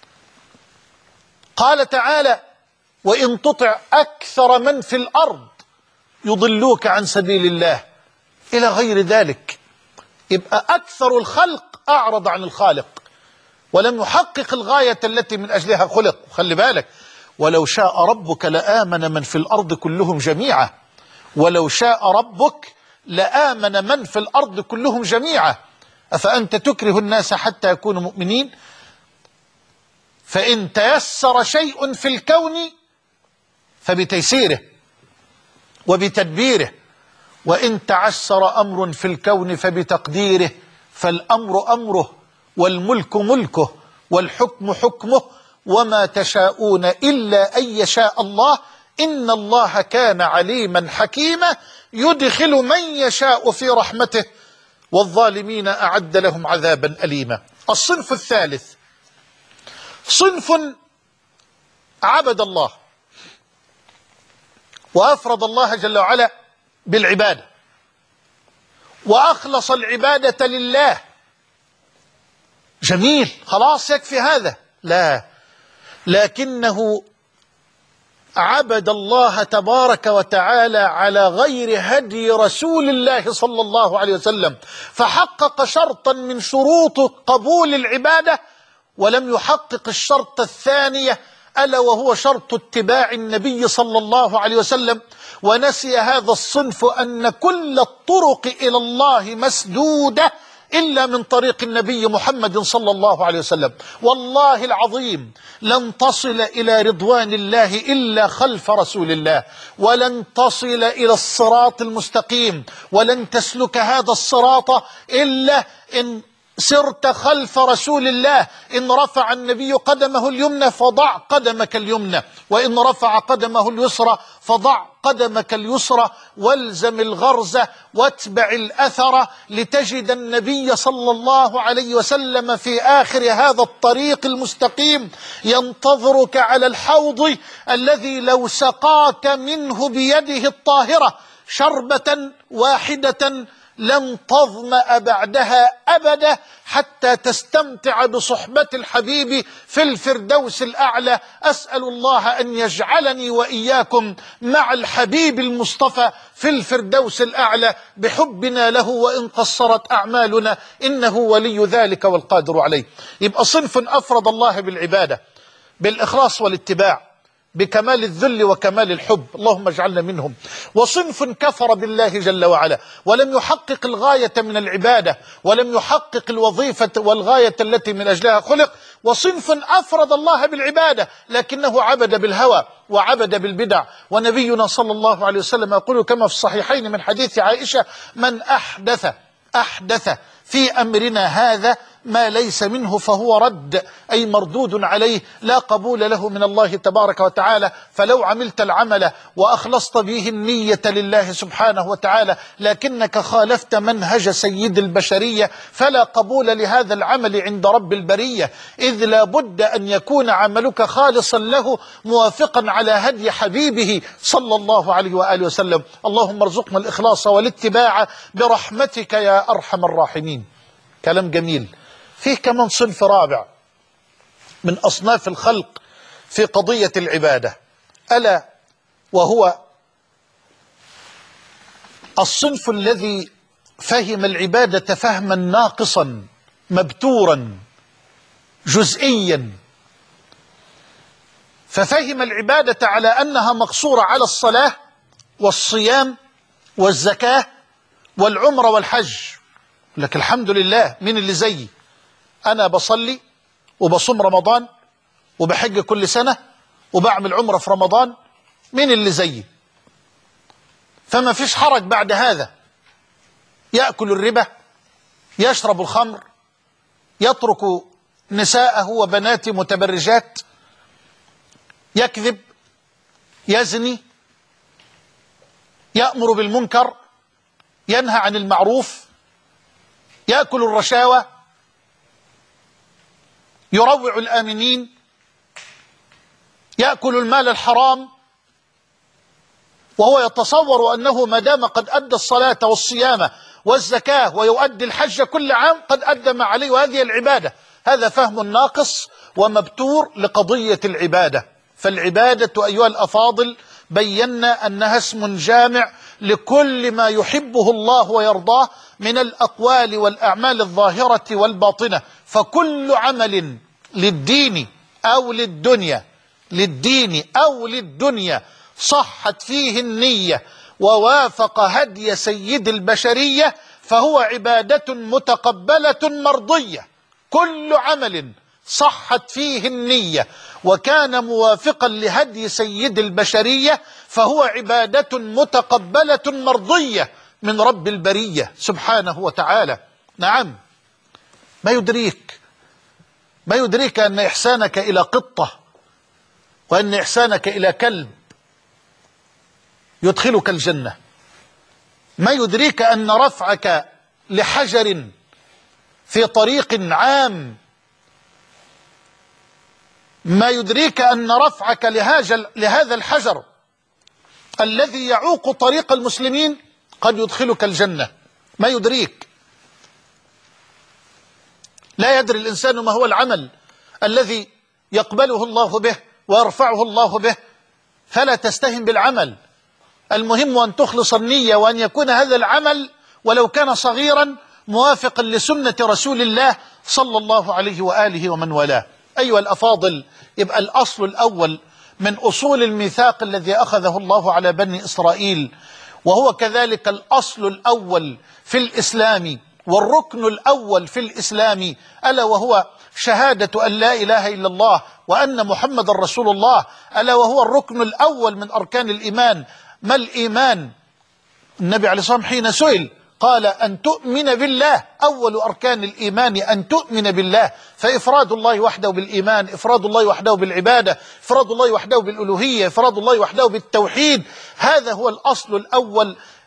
قال تعالى: وإن تطع أكثر من في الأرض يضلوك عن سبيل الله، إلى غير ذلك. يبقى أكثر الخلق أعرض عن الخالق ولم يحقق الغاية التي من أجلها خلق. خلي بالك، ولو شاء ربك لآمن من في الأرض كلهم جميعا. ولو شاء ربك لآمن من في الأرض كلهم جميعا. أفأنت تكره الناس حتى يكونوا مؤمنين؟ فإن تيسر شيء في الكون فبتيسيره وبتدبيره، وإن تعسر أمر في الكون فبتقديره. فالأمر أمره والملك ملكه والحكم حكمه، وما تشاءون إلا أن يشاء الله، إن الله كان عليما حكيما، يدخل من يشاء في رحمته والظالمين أعد لهم عذابا أليما. الصنف الثالث صنف عبد الله وأفرد الله جل وعلا بالعبادة وأخلص العبادة لله. جميل، خلاص يكفي هذا؟ لا، لكنه عبد الله تبارك وتعالى على غير هدي رسول الله صلى الله عليه وسلم، فحقق شرطا من شروط قبول العبادة ولم يحقق الشرط الثانية، ألا وهو شرط اتباع النبي صلى الله عليه وسلم. ونسي هذا الصنف أن كل الطرق إلى الله مسدودة إلا من طريق النبي محمد صلى الله عليه وسلم. والله العظيم لن تصل إلى رضوان الله إلا خلف رسول الله، ولن تصل إلى الصراط المستقيم ولن تسلك هذا الصراط إلا إن سرت خلف رسول الله. إن رفع النبي قدمه اليمنى فضع قدمك اليمنى، وإن رفع قدمه اليسرى فضع قدمك اليسرى، والزم الغرز واتبع الأثر لتجد النبي صلى الله عليه وسلم في آخر هذا الطريق المستقيم ينتظرك على الحوض الذي لو سقاك منه بيده الطاهرة شربة واحدة لن تظمأ بعدها أبدا حتى تستمتع بصحبة الحبيب في الفردوس الأعلى. أسأل الله أن يجعلني وإياكم مع الحبيب المصطفى في الفردوس الأعلى بحبنا له وإن قصرت أعمالنا، إنه ولي ذلك والقادر عليه. يبقى صنف أفرد الله بالعبادة بالإخلاص والاتباع بكمال الذل وكمال الحب، اللهم اجعلنا منهم. وصنف كفر بالله جل وعلا ولم يحقق الغاية من العبادة ولم يحقق الوظيفة والغاية التي من أجلها خلق. وصنف أفرد الله بالعبادة لكنه عبد بالهوى وعبد بالبدع. ونبينا صلى الله عليه وسلم يقول كما في الصحيحين من حديث عائشة: من أحدث أحدث في أمرنا هذا ما ليس منه فهو رد، أي مردود عليه، لا قبول له من الله تبارك وتعالى. فلو عملت العمل وأخلصت به النية لله سبحانه وتعالى لكنك خالفت منهج سيد البشرية فلا قبول لهذا العمل عند رب البرية، إذ لا بد أن يكون عملك خالصا له موافقا على هدي حبيبه صلى الله عليه وآله وسلم. اللهم ارزقنا الإخلاص والاتباع برحمتك يا أرحم الراحمين. كلام جميل. فيه كمان صنف رابع من أصناف الخلق في قضية العبادة، ألا وهو الصنف الذي فهم العبادة فهما ناقصا مبتورا جزئيا، ففهم العبادة على أنها مقصورة على الصلاة والصيام والزكاة والعمرة والحج. لك الحمد لله، من اللي زيي؟ أنا بصلي وبصوم رمضان وبحج كل سنة وبعمل عمرة في رمضان، من اللي زيي؟ فما فيش حرج بعد هذا. يأكل الربا، يشرب الخمر، يترك نساءه وبناته متبرجات، يكذب، يزني، يأمر بالمنكر، ينهى عن المعروف، يأكل الرشاوى، يروع الآمنين، يأكل المال الحرام، وهو يتصور أنه ما دام قد أدى الصلاة والصيام والزكاة ويؤدي الحج كل عام قد أدى ما عليه وهذه العبادة. هذا فهم ناقص ومبتور لقضية العبادة. فالعبادة أيها الأفاضل بينا أنها اسم جامع لكل ما يحبه الله ويرضاه من الأقوال والأعمال الظاهرة والباطنة. فكل عمل للدين أو للدنيا للدين أو للدنيا صحت فيه النية ووافق هدي سيد البشرية فهو عبادة متقبلة مرضية. كل عمل صحت فيه النية وكان موافقا لهدي سيد البشرية فهو عبادة متقبلة مرضية من رب البرية سبحانه وتعالى. نعم، ما يدريك ما يدريك أن إحسانك إلى قطة وأن إحسانك إلى كلب يدخلك الجنة؟ ما يدريك أن رفعك لحجر في طريق عام، ما يدريك أن رفعك لهذا الحجر الذي يعوق طريق المسلمين قد يدخلك الجنة؟ ما يدريك؟ لا يدري الإنسان ما هو العمل الذي يقبله الله به ويرفعه الله به، فلا تستهن بالعمل. المهم أن تخلص النية وأن يكون هذا العمل ولو كان صغيرا موافقا لسنة رسول الله صلى الله عليه وآله ومن والاه. أيها الأفاضل، يبقى الأصل الأول من أصول الميثاق الذي أخذه الله على بني إسرائيل، وهو كذلك الأصل الأول في الإسلام والركن الأول في الإسلام، ألا وهو شهادة أن لا إله إلا الله وأن محمد رسول الله، ألا وهو الركن الأول من أركان الإيمان. ما الإيمان؟ النبي عليه الصلاة والسلام حين سئل قال أن تؤمن بالله، أول أركان الإيمان أن تؤمن بالله، فإفراد الله وحده بالإيمان، إفراد الله وحده بالعبادة، إفراد الله وحده بالألوهية، إفراد الله وحده بالتوحيد، هذا هو الأصل الأول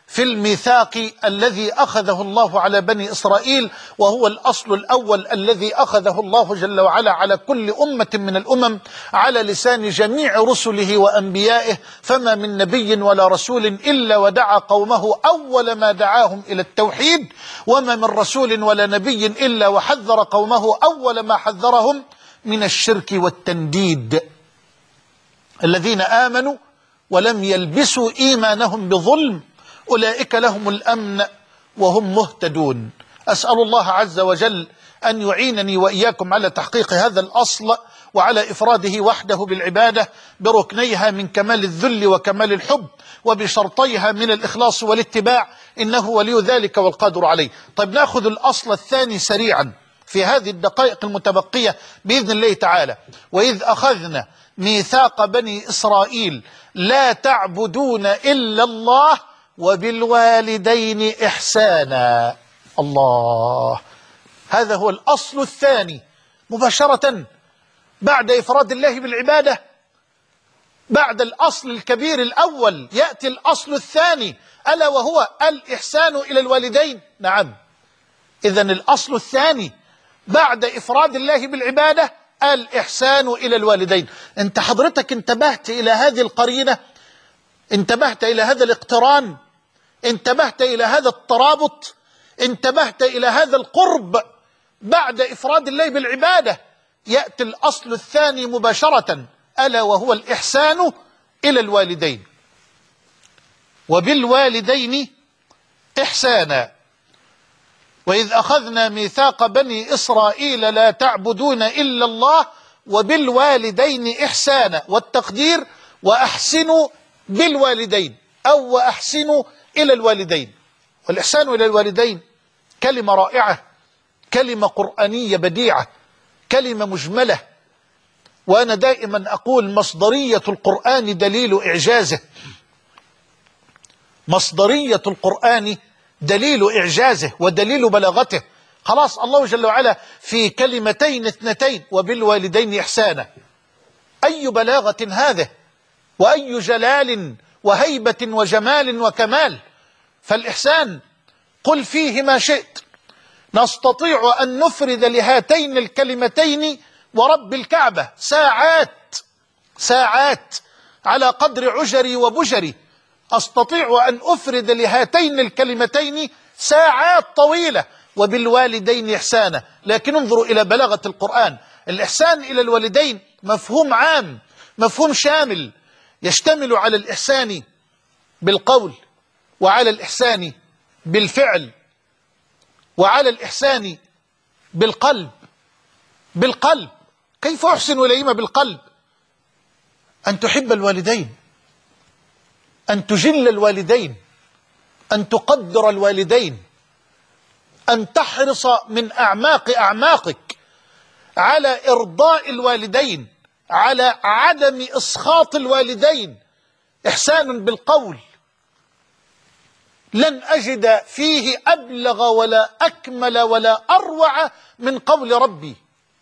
في الميثاق الذي أخذه الله على بني إسرائيل، وهو الأصل الأول الذي أخذه الله جل وعلا على كل أمة من الأمم على لسان جميع رسله وأنبيائه. فما من نبي ولا رسول إلا ودعا قومه أول ما دعاهم إلى التوحيد، وما من رسول ولا نبي إلا وحذر قومه أول ما حذرهم من الشرك والتنديد. الذين آمنوا ولم يلبسوا إيمانهم بظلم أولئك لهم الأمن وهم مهتدون. أسأل الله عز وجل أن يعينني وإياكم على تحقيق هذا الأصل وعلى إفراده وحده بالعبادة بركنيها من كمال الذل وكمال الحب وبشرطيها من الإخلاص والاتباع، إنه ولي ذلك والقادر عليه. طيب نأخذ الأصل الثاني سريعا في هذه الدقائق المتبقية بإذن الله تعالى. وإذ أخذنا ميثاق بني إسرائيل لا تعبدون إلا الله وبالوالدين إحسانا. الله، هذا هو الأصل الثاني مباشرة بعد إفراد الله بالعبادة. بعد الأصل الكبير الأول يأتي الأصل الثاني، ألا وهو الإحسان إلى الوالدين. نعم، إذن الأصل الثاني بعد إفراد الله بالعبادة الإحسان إلى الوالدين. أنت حضرتك انتبهت إلى هذه القرينة، انتبهت إلى هذا الاقتران، انتبهت إلى هذا الترابط، انتبهت إلى هذا القرب. بعد إفراد الله بالعبادة يأتي الأصل الثاني مباشرة، ألا وهو الإحسان إلى الوالدين. وبالوالدين إحسانا. وإذ أخذنا ميثاق بني إسرائيل لا تعبدون إلا الله وبالوالدين إحسانا، والتقدير وأحسنوا بالوالدين أو وأحسنوا إلى الوالدين. والإحسان إلى الوالدين كلمة رائعة، كلمة قرآنية بديعة، كلمة مجملة. وأنا دائما أقول مصدرية القرآن دليل إعجازه، مصدرية القرآن دليل إعجازه ودليل بلاغته. خلاص الله جل وعلا في كلمتين اثنتين وبالوالدين إحسانا. أي بلاغة هذه، وأي جلال وهيبة وجمال وكمال. فالإحسان قل فيه ما شئت، نستطيع أن نفرد لهاتين الكلمتين ورب الكعبة ساعات ساعات على قدر عجري وبجري. أستطيع أن أفرد لهاتين الكلمتين ساعات طويلة، وبالوالدين إحسانا. لكن انظروا إلى بلاغة القرآن. الإحسان إلى الوالدين مفهوم عام، مفهوم شامل، يشتمل على الإحسان بالقول، وعلى الإحسان بالفعل، وعلى الإحسان بالقلب. بالقلب، كيف أحسن إليهما بالقلب؟ أن تحب الوالدين، أن تجل الوالدين، أن تقدر الوالدين، أن تحرص من أعماق أعماقك على إرضاء الوالدين، على عدم إسخاط الوالدين. إحسان بالقول لن أجد فيه أبلغ ولا أكمل ولا أروع من قول ربي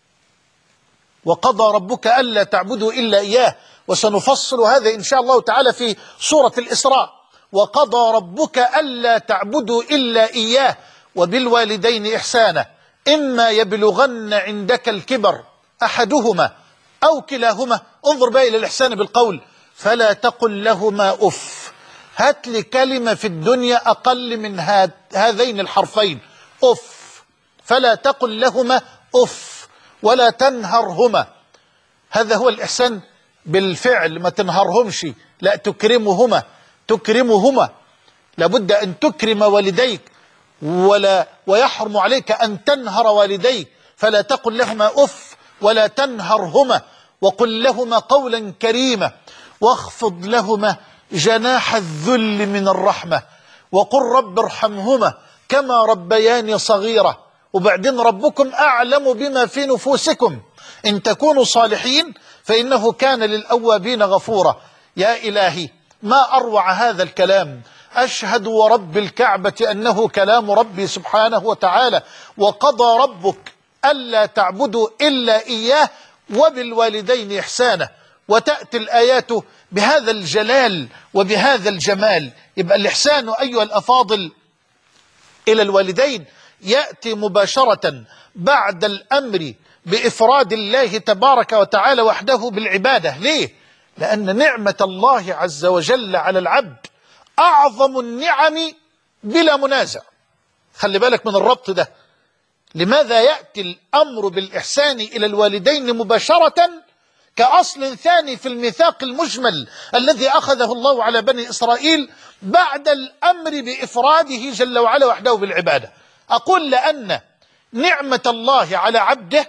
وقضى ربك ألا تعبدوا إلا إياه. وسنفصل هذا إن شاء الله تعالى في سورة الإسراء. وقضى ربك ألا تعبدوا إلا إياه وبالوالدين إحسانا إما يبلغن عندك الكبر أحدهما أو كلاهما. انظر بقى إلى الإحسان بالقول. فلا تقل لهما أف. هات لي كلمة في الدنيا أقل من هذين الحرفين، أف. فلا تقل لهما أف ولا تنهرهما. هذا هو الإحسان بالفعل، ما تنهرهمش، لا تكرمهما. تكرمهما لابد أن تكرم والديك، ولا ويحرم عليك أن تنهر والديك. فلا تقل لهما أف ولا تنهرهما، وقل لهما قولا كريما، واخفض لهما جناح الذل من الرحمة، وقل رب ارحمهما كما ربياني صغيرة. وبعدين ربكم أعلم بما في نفوسكم إن تكونوا صالحين فإنه كان للأوابين غفورا. يا إلهي ما أروع هذا الكلام. أشهد ورب الكعبة أنه كلام ربي سبحانه وتعالى. وقضى ربك ألا تعبدوا إلا إياه وبالوالدين إحسانا. وتأتي الآيات بهذا الجلال وبهذا الجمال. يبقى الإحسان أيها الأفاضل إلى الوالدين يأتي مباشرة بعد الأمر بإفراد الله تبارك وتعالى وحده بالعبادة. ليه؟ لأن نعمة الله عز وجل على العبد أعظم النعم بلا منازع. خلي بالك من الربط ده. لماذا يأتي الأمر بالإحسان إلى الوالدين مباشرة كأصل ثاني في الميثاق المجمل الذي أخذه الله على بني إسرائيل بعد الأمر بإفراده جل وعلا وحده بالعبادة؟ أقول لأن نعمة الله على عبده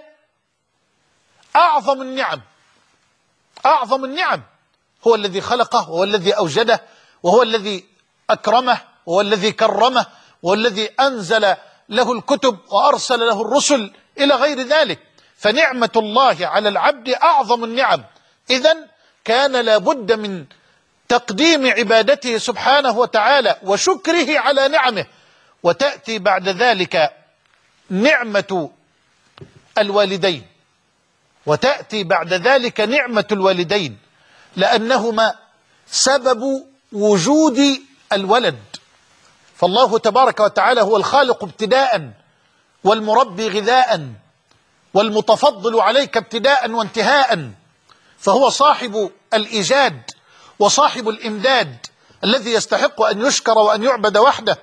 أعظم النعم. أعظم النعم. هو الذي خلقه، وهو الذي أوجده، وهو الذي أكرمه، وهو الذي كرمه، وهو الذي أنزل له الكتب وأرسل له الرسل إلى غير ذلك. فنعمة الله على العبد أعظم النعم. إذن كان لابد من تقديم عبادته سبحانه وتعالى وشكره على نعمه، وتأتي بعد ذلك نعمة الوالدين وتأتي بعد ذلك نعمة الوالدين لأنهما سبب وجود الولد. فالله تبارك وتعالى هو الخالق ابتداء، والمربي غذاء، والمتفضل عليك ابتداء وانتهاء. فهو صاحب الإيجاد وصاحب الإمداد الذي يستحق أن يشكر وأن يعبد وحده.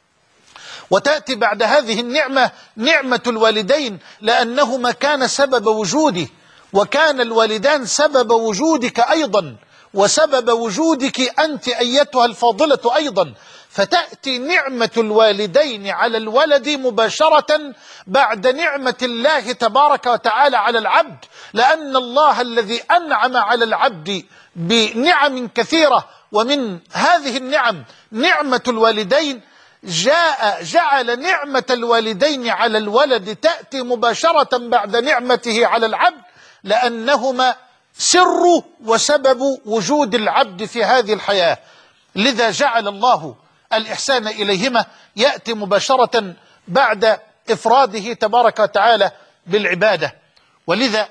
وتأتي بعد هذه النعمة نعمة الوالدين لأنهما كان سبب وجوده، وكان الوالدان سبب وجودك أيضا، وسبب وجودك أنت أيتها الفاضلة أيضا. فتأتي نعمة الوالدين على الولد مباشرة بعد نعمة الله تبارك وتعالى على العبد، لأن الله الذي أنعم على العبد بنعم كثيرة، ومن هذه النعم نعمة الوالدين، جاء جعل نعمة الوالدين على الولد تأتي مباشرة بعد نعمته على العبد، لأنهما سر وسبب وجود العبد في هذه الحياة. لذا جعل الله الإحسان إليهما يأتي مباشرة بعد إفراده تبارك وتعالى بالعبادة. ولذا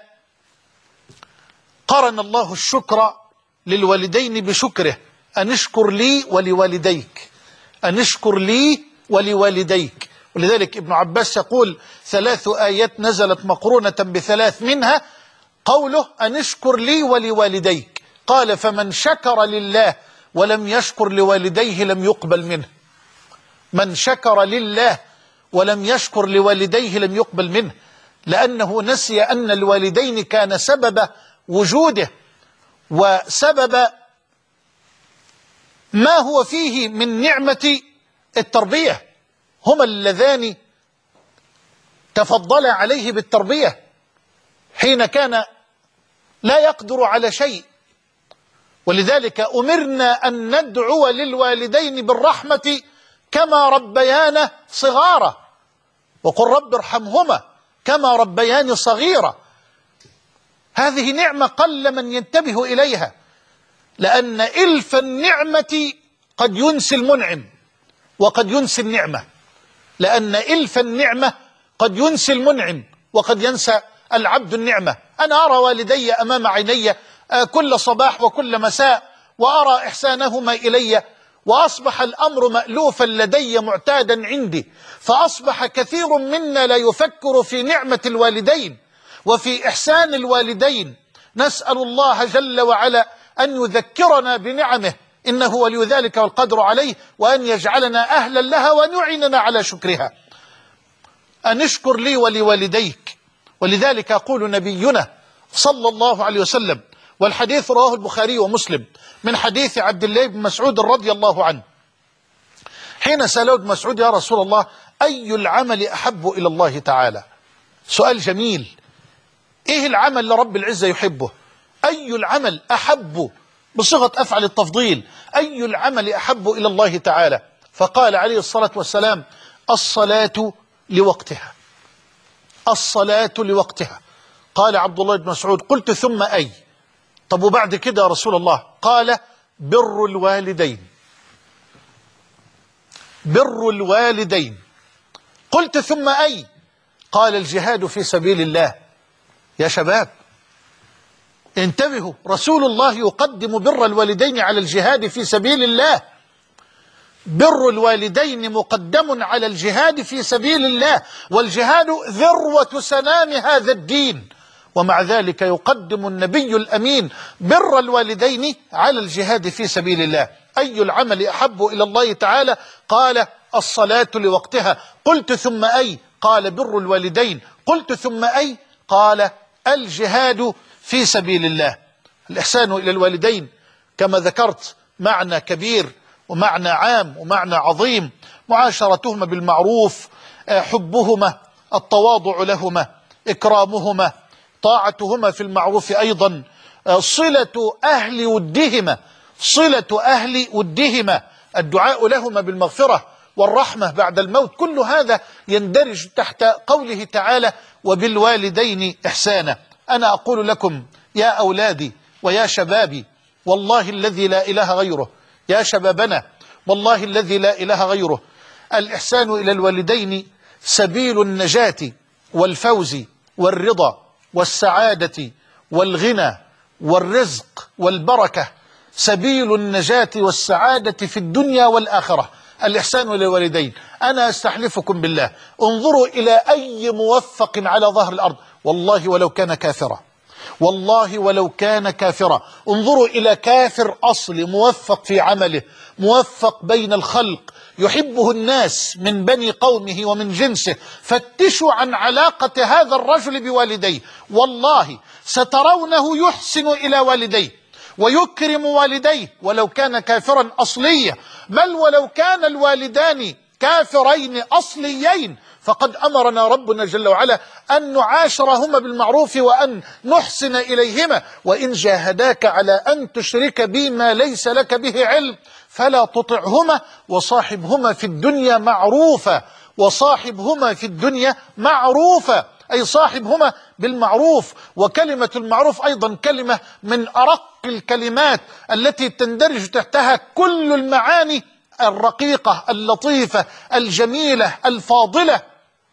قرن الله الشكر للوالدين بشكره: أن اشكر لي ولوالديك، أن اشكر لي ولوالديك. ولذلك ابن عباس يقول: ثلاث آيات نزلت مقرونة بثلاث، منها قوله أن اشكر لي ولوالديك. قال: فمن شكر لله ولم يشكر لوالديه لم يقبل منه. من شكر لله ولم يشكر لوالديه لم يقبل منه، لأنه نسي أن الوالدين كان سبب وجوده وسبب ما هو فيه من نعمة التربية. هما اللذان تفضلا عليه بالتربية حين كان لا يقدر على شيء. ولذلك أمرنا أن ندعو للوالدين بالرحمة كما ربيانا صغارا، وقل رب ارحمهما كما ربياني صغيرا. هذه نعمة قل من ينتبه إليها، لأن إلف النعمة قد ينسي المنعم وقد ينسي النعمة. لأن إلف النعمة قد ينسي المنعم وقد ينسى العبد النعمة. أنا أرى والدي أمام عيني كل صباح وكل مساء، وأرى إحسانهما إلي، وأصبح الأمر مألوفا لدي معتادا عندي. فأصبح كثير منا لا يفكر في نعمة الوالدين وفي إحسان الوالدين. نسأل الله جل وعلا أن يذكرنا بنعمه، إنه ولي ذلك والقدر عليه، وأن يجعلنا أهلا لها وأن يعيننا على شكرها. أن اشكر لي ولوالديك. ولذلك يقول نبينا صلى الله عليه وسلم، والحديث رواه البخاري ومسلم من حديث عبد الله بن مسعود رضي الله عنه، حين سأله ابن مسعود: يا رسول الله، أي العمل أحب إلى الله تعالى؟ سؤال جميل. إيه العمل لرب العزة يحبه؟ أي العمل أحب، بصيغة أفعل التفضيل، أي العمل أحب إلى الله تعالى؟ فقال عليه الصلاة والسلام: الصلاة لوقتها. الصلاة لوقتها. قال عبد الله بن مسعود: قلت ثم أي؟ طب وبعد كده يا رسول الله؟ قال: بر الوالدين. بر الوالدين. قلت ثم أي؟ قال: الجهاد في سبيل الله. يا شباب، انتبهوا، رسول الله يقدم بر الوالدين على الجهاد في سبيل الله. بر الوالدين مقدم على الجهاد في سبيل الله، والجهاد ذروة سنام هذا الدين، ومع ذلك يقدم النبي الأمين بر الوالدين على الجهاد في سبيل الله. أي العمل أحب إلى الله تعالى؟ قال الصلاة لوقتها. قلت ثم أي؟ قال بر الوالدين. قلت ثم أي؟ قال الجهاد في سبيل الله. الإحسان إلى الوالدين كما ذكرت معنى كبير ومعنى عام ومعنى عظيم، معاشرتهما بالمعروف، حبهما، التواضع لهما، إكرامهما، طاعتهما في المعروف أيضا، صلة أهل ودهما، صلة أهل ودهما، الدعاء لهما بالمغفرة والرحمة بعد الموت. كل هذا يندرج تحت قوله تعالى وبالوالدين إحسانا. أنا أقول لكم يا أولادي ويا شبابي، والله الذي لا إله غيره، يا شبابنا والله الذي لا إله غيره، الإحسان إلى الوالدين سبيل النجاة والفوز والرضا والسعادة والغنى والرزق والبركة، سبيل النجاة والسعادة في الدنيا والآخرة. الإحسان إلى الوالدين. أنا أستحلفكم بالله، انظروا إلى أي موفق على ظهر الأرض، والله ولو كان كافرا، والله ولو كان كافرا، انظروا إلى كافر أصل موفق في عمله، موفق بين الخلق، يحبه الناس من بني قومه ومن جنسه. فتشوا عن علاقة هذا الرجل بوالديه، والله سترونه يحسن إلى والديه ويكرم والديه ولو كان كافرا أصليا، بل ولو كان الوالدان كافرين أصليين، فقد أمرنا ربنا جل وعلا أن نعاشرهما بالمعروف وأن نحسن إليهما. وإن جاهداك على أن تشرك بي ما ليس لك به علم فلا تطعهما وصاحبهما في الدنيا معروفا، وصاحبهما في الدنيا معروفا، أي صاحبهما بالمعروف. وكلمة المعروف أيضا كلمة من أرق الكلمات التي تندرج تحتها كل المعاني الرقيقة اللطيفة الجميلة الفاضلة.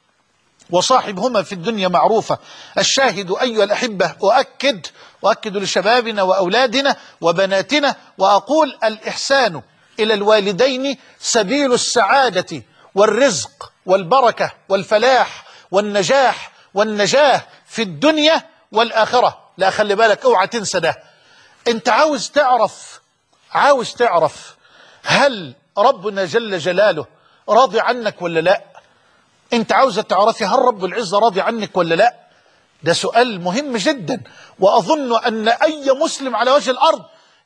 وصاحبهما في الدنيا معروفة. الشاهد أيها الأحبة، أؤكد أؤكد لشبابنا وأولادنا وبناتنا وأقول الإحسان إلى الوالدين سبيل السعادة والرزق والبركة والفلاح والنجاح والنجاة في الدنيا والآخرة. لا خلي بالك، اوعى تنسى ده. انت عاوز تعرف عاوز تعرف هل ربنا جل جلاله راضي عنك ولا لا؟ انت عاوزة تعرفي هل رب العزة راضي عنك ولا لا؟ ده سؤال مهم جدا، وأظن أن أي مسلم على وجه الأرض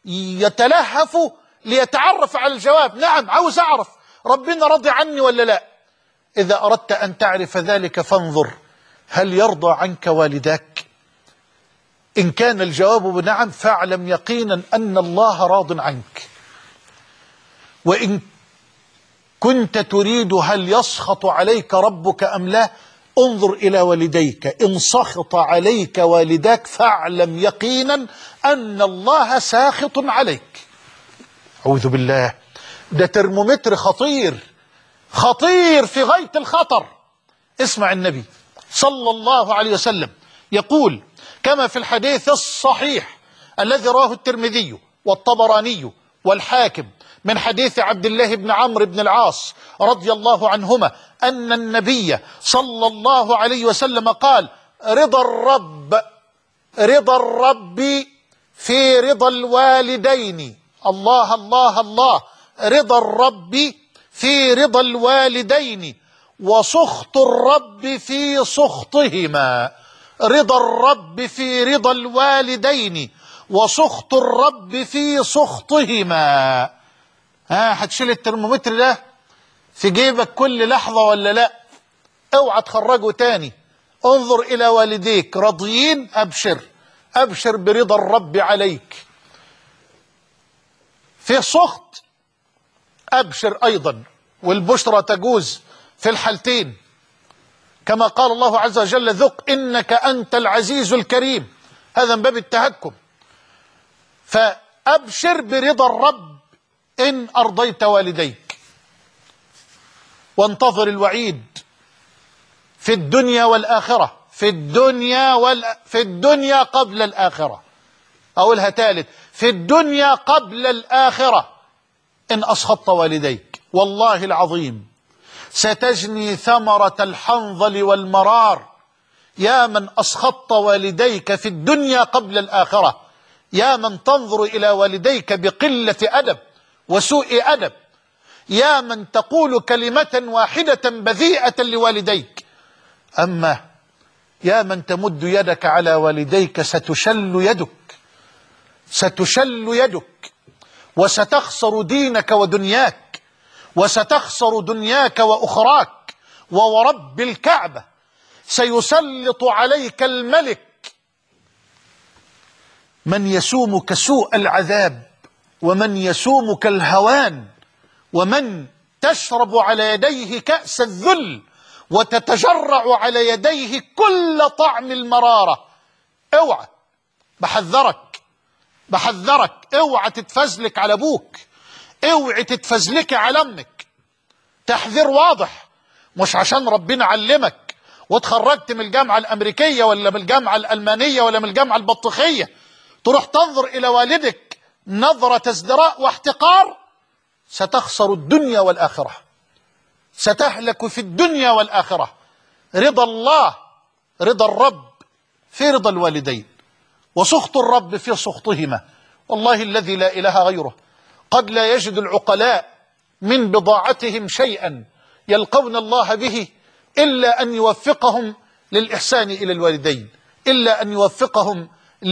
يتلهف ليتعرف على الجواب. نعم، عاوز أعرف ربنا راضي عني ولا لا. إذا أردت أن تعرف ذلك فانظر هل يرضى عنك والداك؟ إن كان الجواب بنعم فاعلم يقينا أن الله راض عنك. وإن كنت تريد هل يسخط عليك ربك أم لا، انظر إلى والديك. إن سخط عليك والداك فاعلم يقينا أن الله ساخط عليك. أعوذ بالله، ده ترمومتر خطير خطير في غاية الخطر. اسمع النبي صلى الله عليه وسلم يقول كما في الحديث الصحيح الذي رواه الترمذي والطبراني والحاكم من حديث عبد الله بن عمرو بن العاص رضي الله عنهما أن النبي صلى الله عليه وسلم قال رضا الرب رضا الرب في رضا الوالدين. الله الله الله. رضا الرب في رضا الوالدين وسخط الرب في سخطهما. رضا الرب في رضا الوالدين وسخط الرب في سخطهما. ها، هتشيل الترمومتر ده في جيبك كل لحظة ولا لا؟ اوعى تخرجه تاني. انظر إلى والديك راضيين، أبشر أبشر برضا الرب عليك. في سخط أبشر أيضا، والبشرى تجوز في الحالتين، كما قال الله عز وجل ذق إنك أنت العزيز الكريم. هذا من باب التهكم. فأبشر برضا الرب إن أرضيت والديك، وانتظر الوعيد في الدنيا والآخرة، في الدنيا وال... في الدنيا قبل الآخرة. أقولها ثالث: في الدنيا قبل الآخرة إن أسخطت والديك والله العظيم ستجني ثمرة الحنظل والمرار. يا من أسخطت والديك في الدنيا قبل الآخرة، يا من تنظر إلى والديك بقلة أدب وسوء أدب، يا من تقول كلمة واحدة بذيئة لوالديك. أما يا من تمد يدك على والديك ستشل يدك، ستشل يدك وستخسر دينك ودنياك، وستخسر دنياك وأخراك. وورب الكعبة سيسلط عليك الملك من يسومك سوء العذاب، ومن يسومك الهوان، ومن تشرب على يديه كأس الذل وتتجرع على يديه كل طعم المرارة. اوعى، بحذرك بحذرك اوعى تتفزلك على ابوك، اوعى تتفزلك على امك. تحذير واضح، مش عشان ربنا علمك وتخرجت من الجامعة الأمريكية ولا من الجامعة الألمانية ولا من الجامعة البطيخية تروح تنظر إلى والدك نظرة ازدراء واحتقار. ستخسر الدنيا والآخرة، ستهلك في الدنيا والآخرة. رضا الله، رضا الرب في رضا الوالدين، وسخط الرب في سخطهما. والله الذي لا إله غيره قد لا يجد العقلاء من بضاعتهم شيئا يلقون الله به إلا أن يوفقهم للإحسان إلى الوالدين، إلا أن يوفقهم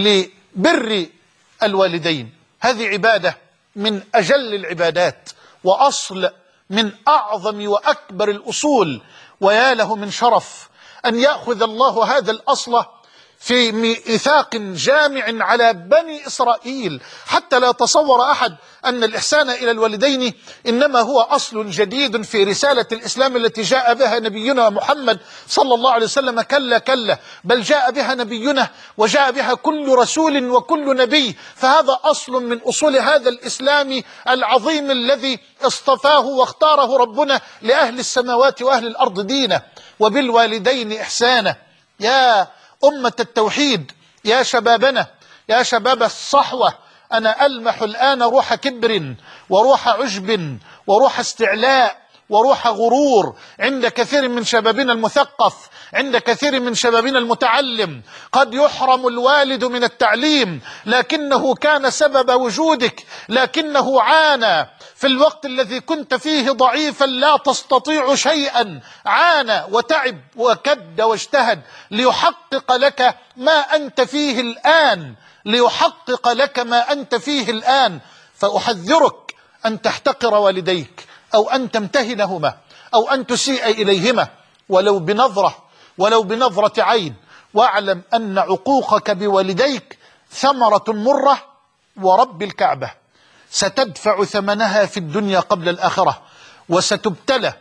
لبر الوالدين. هذه عبادة من أجل العبادات، وأصل من أعظم وأكبر الأصول. ويا له من شرف أن يأخذ الله هذا الأصل في ميثاق جامع على بني إسرائيل، حتى لا يتصور أحد أن الإحسان إلى الوالدين إنما هو أصل جديد في رسالة الإسلام التي جاء بها نبينا محمد صلى الله عليه وسلم. كلا كلا، بل جاء بها نبينا وجاء بها كل رسول وكل نبي. فهذا أصل من أصول هذا الإسلام العظيم الذي اصطفاه واختاره ربنا لأهل السماوات وأهل الأرض دينه. وبالوالدين إحسانا. يا أمة التوحيد، يا شبابنا، يا شباب الصحوة، أنا ألمح الآن روح كبر وروح عجب وروح استعلاء وروح غرور عند كثير من شبابنا المثقف، عند كثير من شبابنا المتعلم. قد يحرم الوالد من التعليم لكنه كان سبب وجودك، لكنه عانى في الوقت الذي كنت فيه ضعيفا لا تستطيع شيئا، عانى وتعب وكد واجتهد ليحقق لك ما أنت فيه الآن، ليحقق لك ما أنت فيه الآن. فأحذرك أن تحتقر والديك، أو أن تمتهنهما، أو أن تسيء إليهما ولو بنظرة ولو بنظرة عين. واعلم أن عقوقك بوالديك ثمرة مرة، ورب الكعبة ستدفع ثمنها في الدنيا قبل الآخرة، وستبتلى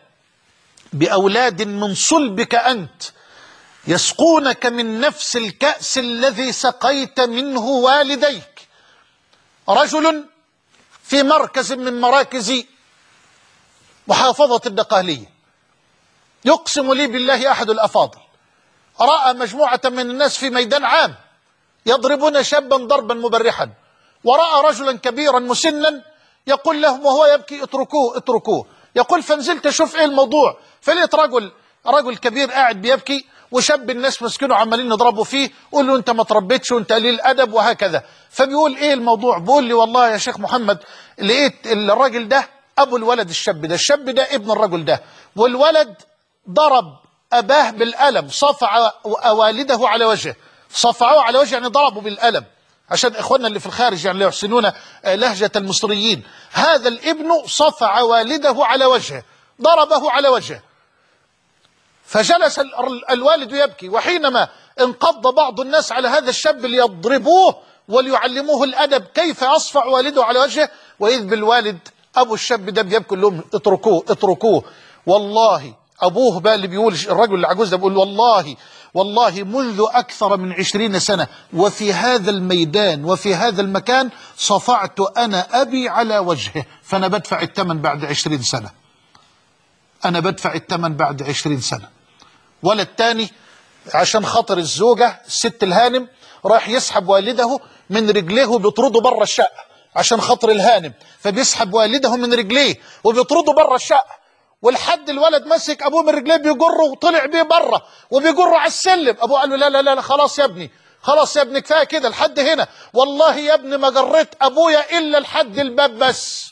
بأولاد من صلبك أنت يسقونك من نفس الكأس الذي سقيت منه والديك. رجل في مركز من مراكز محافظة الدقهلية، يقسم لي بالله أحد الأفاضل، رأى مجموعة من الناس في ميدان عام يضربون شابا ضربا مبرحا، ورأى رجلا كبيرا مسنا يقول لهم وهو يبكي اتركوه اتركوه. يقول فنزلت أشوف إيه الموضوع، فلقيت رجل رجل كبير قاعد بيبكي، وشاب الناس مسكينه عمالين يضربوا فيه، قول له انت ما تربيتش وانت قليل ادب وهكذا. فبيقول ايه الموضوع؟ بيقول لي والله يا شيخ محمد لقيت الراجل ده ابو الولد، الشاب ده الشاب ده ابن الرجل ده، والولد ضرب اباه بالقلم، صفع والده على وجهه، صفعوه على وجهه يعني ضربوا بالقلم، عشان اخواننا اللي في الخارج يعني لا يحسنون لهجة المصريين. هذا الابن صفع والده على وجهه، ضربه على وجهه. فجلس الوالد يبكي، وحينما انقض بعض الناس على هذا الشاب ليضربوه وليعلموه الأدب كيف يصفع والده على وجهه، وإذ بالوالد أبو الشاب ده بيبكي لهم اتركوه اتركوه. والله أبوه بقى اللي بيقول، الرجل العجوز ده بيقول والله والله منذ أكثر من عشرين سنة وفي هذا الميدان وفي هذا المكان صفعت أنا أبي على وجهه، فأنا بدفع الثمن بعد عشرين سنة، أنا بدفع الثمن بعد عشرين سنة. ولد تاني عشان خاطر الزوجة الست الهانم راح يسحب والده من رجليه وبيطرده بره الشقة عشان خاطر الهانم، فبيسحب والده من رجليه وبيطرده بره الشقة، والحد الولد مسك ابوه من رجليه بيجره وطلع بيه بره وبيجره على السلم. ابوه قال له لا لا لا خلاص يا ابني، خلاص يا ابني كفايه كده لحد هنا، والله يا ابني ما جريت ابويا الا لحد الباب بس.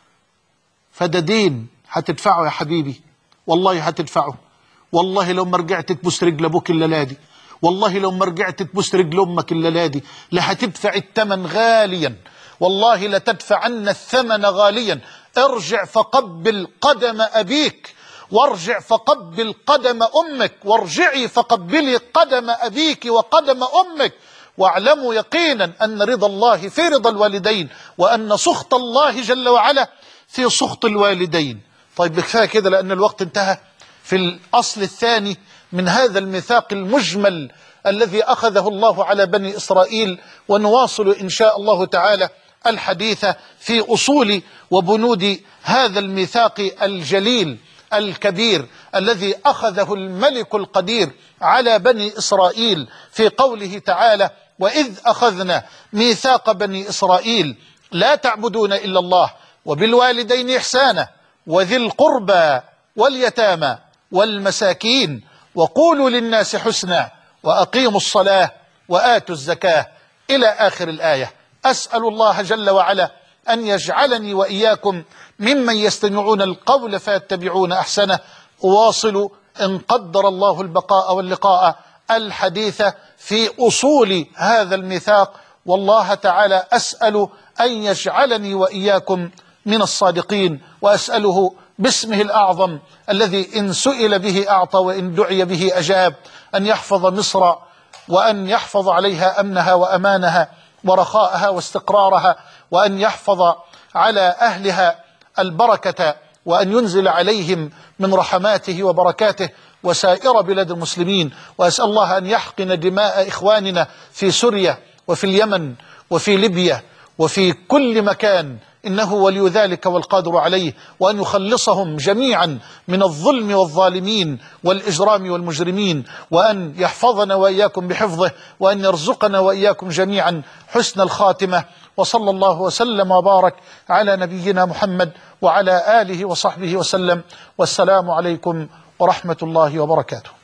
فده دين هتدفعه يا حبيبي، والله هتدفعه. والله لو ما رجعت تبوس رجل ابوك الا دي، والله لو ما رجعت تبوس رجل امك الا دي، لا هتدفع الثمن غاليا، والله لتدفعن الثمن غاليا. ارجع فقبل قدم ابيك، وارجع فقبل قدم امك، وارجعي فقبلي قدم ابيك وقدم امك، واعلموا يقينا ان رضا الله في رضا الوالدين، وان سخط الله جل وعلا في سخط الوالدين. طيب كفايه كده لان الوقت انتهى. في الاصل الثاني من هذا الميثاق المجمل الذي اخذه الله على بني اسرائيل، ونواصل ان شاء الله تعالى الحديث في اصول وبنود هذا الميثاق الجليل الكبير الذي اخذه الملك القدير على بني اسرائيل في قوله تعالى: واذ اخذنا ميثاق بني اسرائيل لا تعبدون الا الله وبالوالدين احسانا وذي القربى واليتامى والمساكين وقولوا للناس حسنا وأقيموا الصلاة وآتوا الزكاة إلى آخر الآية. أسأل الله جل وعلا أن يجعلني وإياكم ممن يستمعون القول فيتبعون أحسنه. أواصل إن قدر الله البقاء واللقاء الحديث في أصول هذا الميثاق، والله تعالى أسأل أن يجعلني وإياكم من الصادقين، وأسأله باسمه الأعظم الذي إن سئل به أعطى وإن دعي به أجاب، أن يحفظ مصر وأن يحفظ عليها أمنها وأمانها ورخاءها واستقرارها، وأن يحفظ على أهلها البركة، وأن ينزل عليهم من رحماته وبركاته وسائر بلاد المسلمين. وأسأل الله أن يحقن دماء إخواننا في سوريا وفي اليمن وفي ليبيا وفي كل مكان، إنه ولي ذلك والقادر عليه، وأن يخلصهم جميعا من الظلم والظالمين والإجرام والمجرمين، وأن يحفظنا وإياكم بحفظه، وأن يرزقنا وإياكم جميعا حسن الخاتمة. وصلى الله وسلم وبارك على نبينا محمد وعلى آله وصحبه وسلم، والسلام عليكم ورحمة الله وبركاته.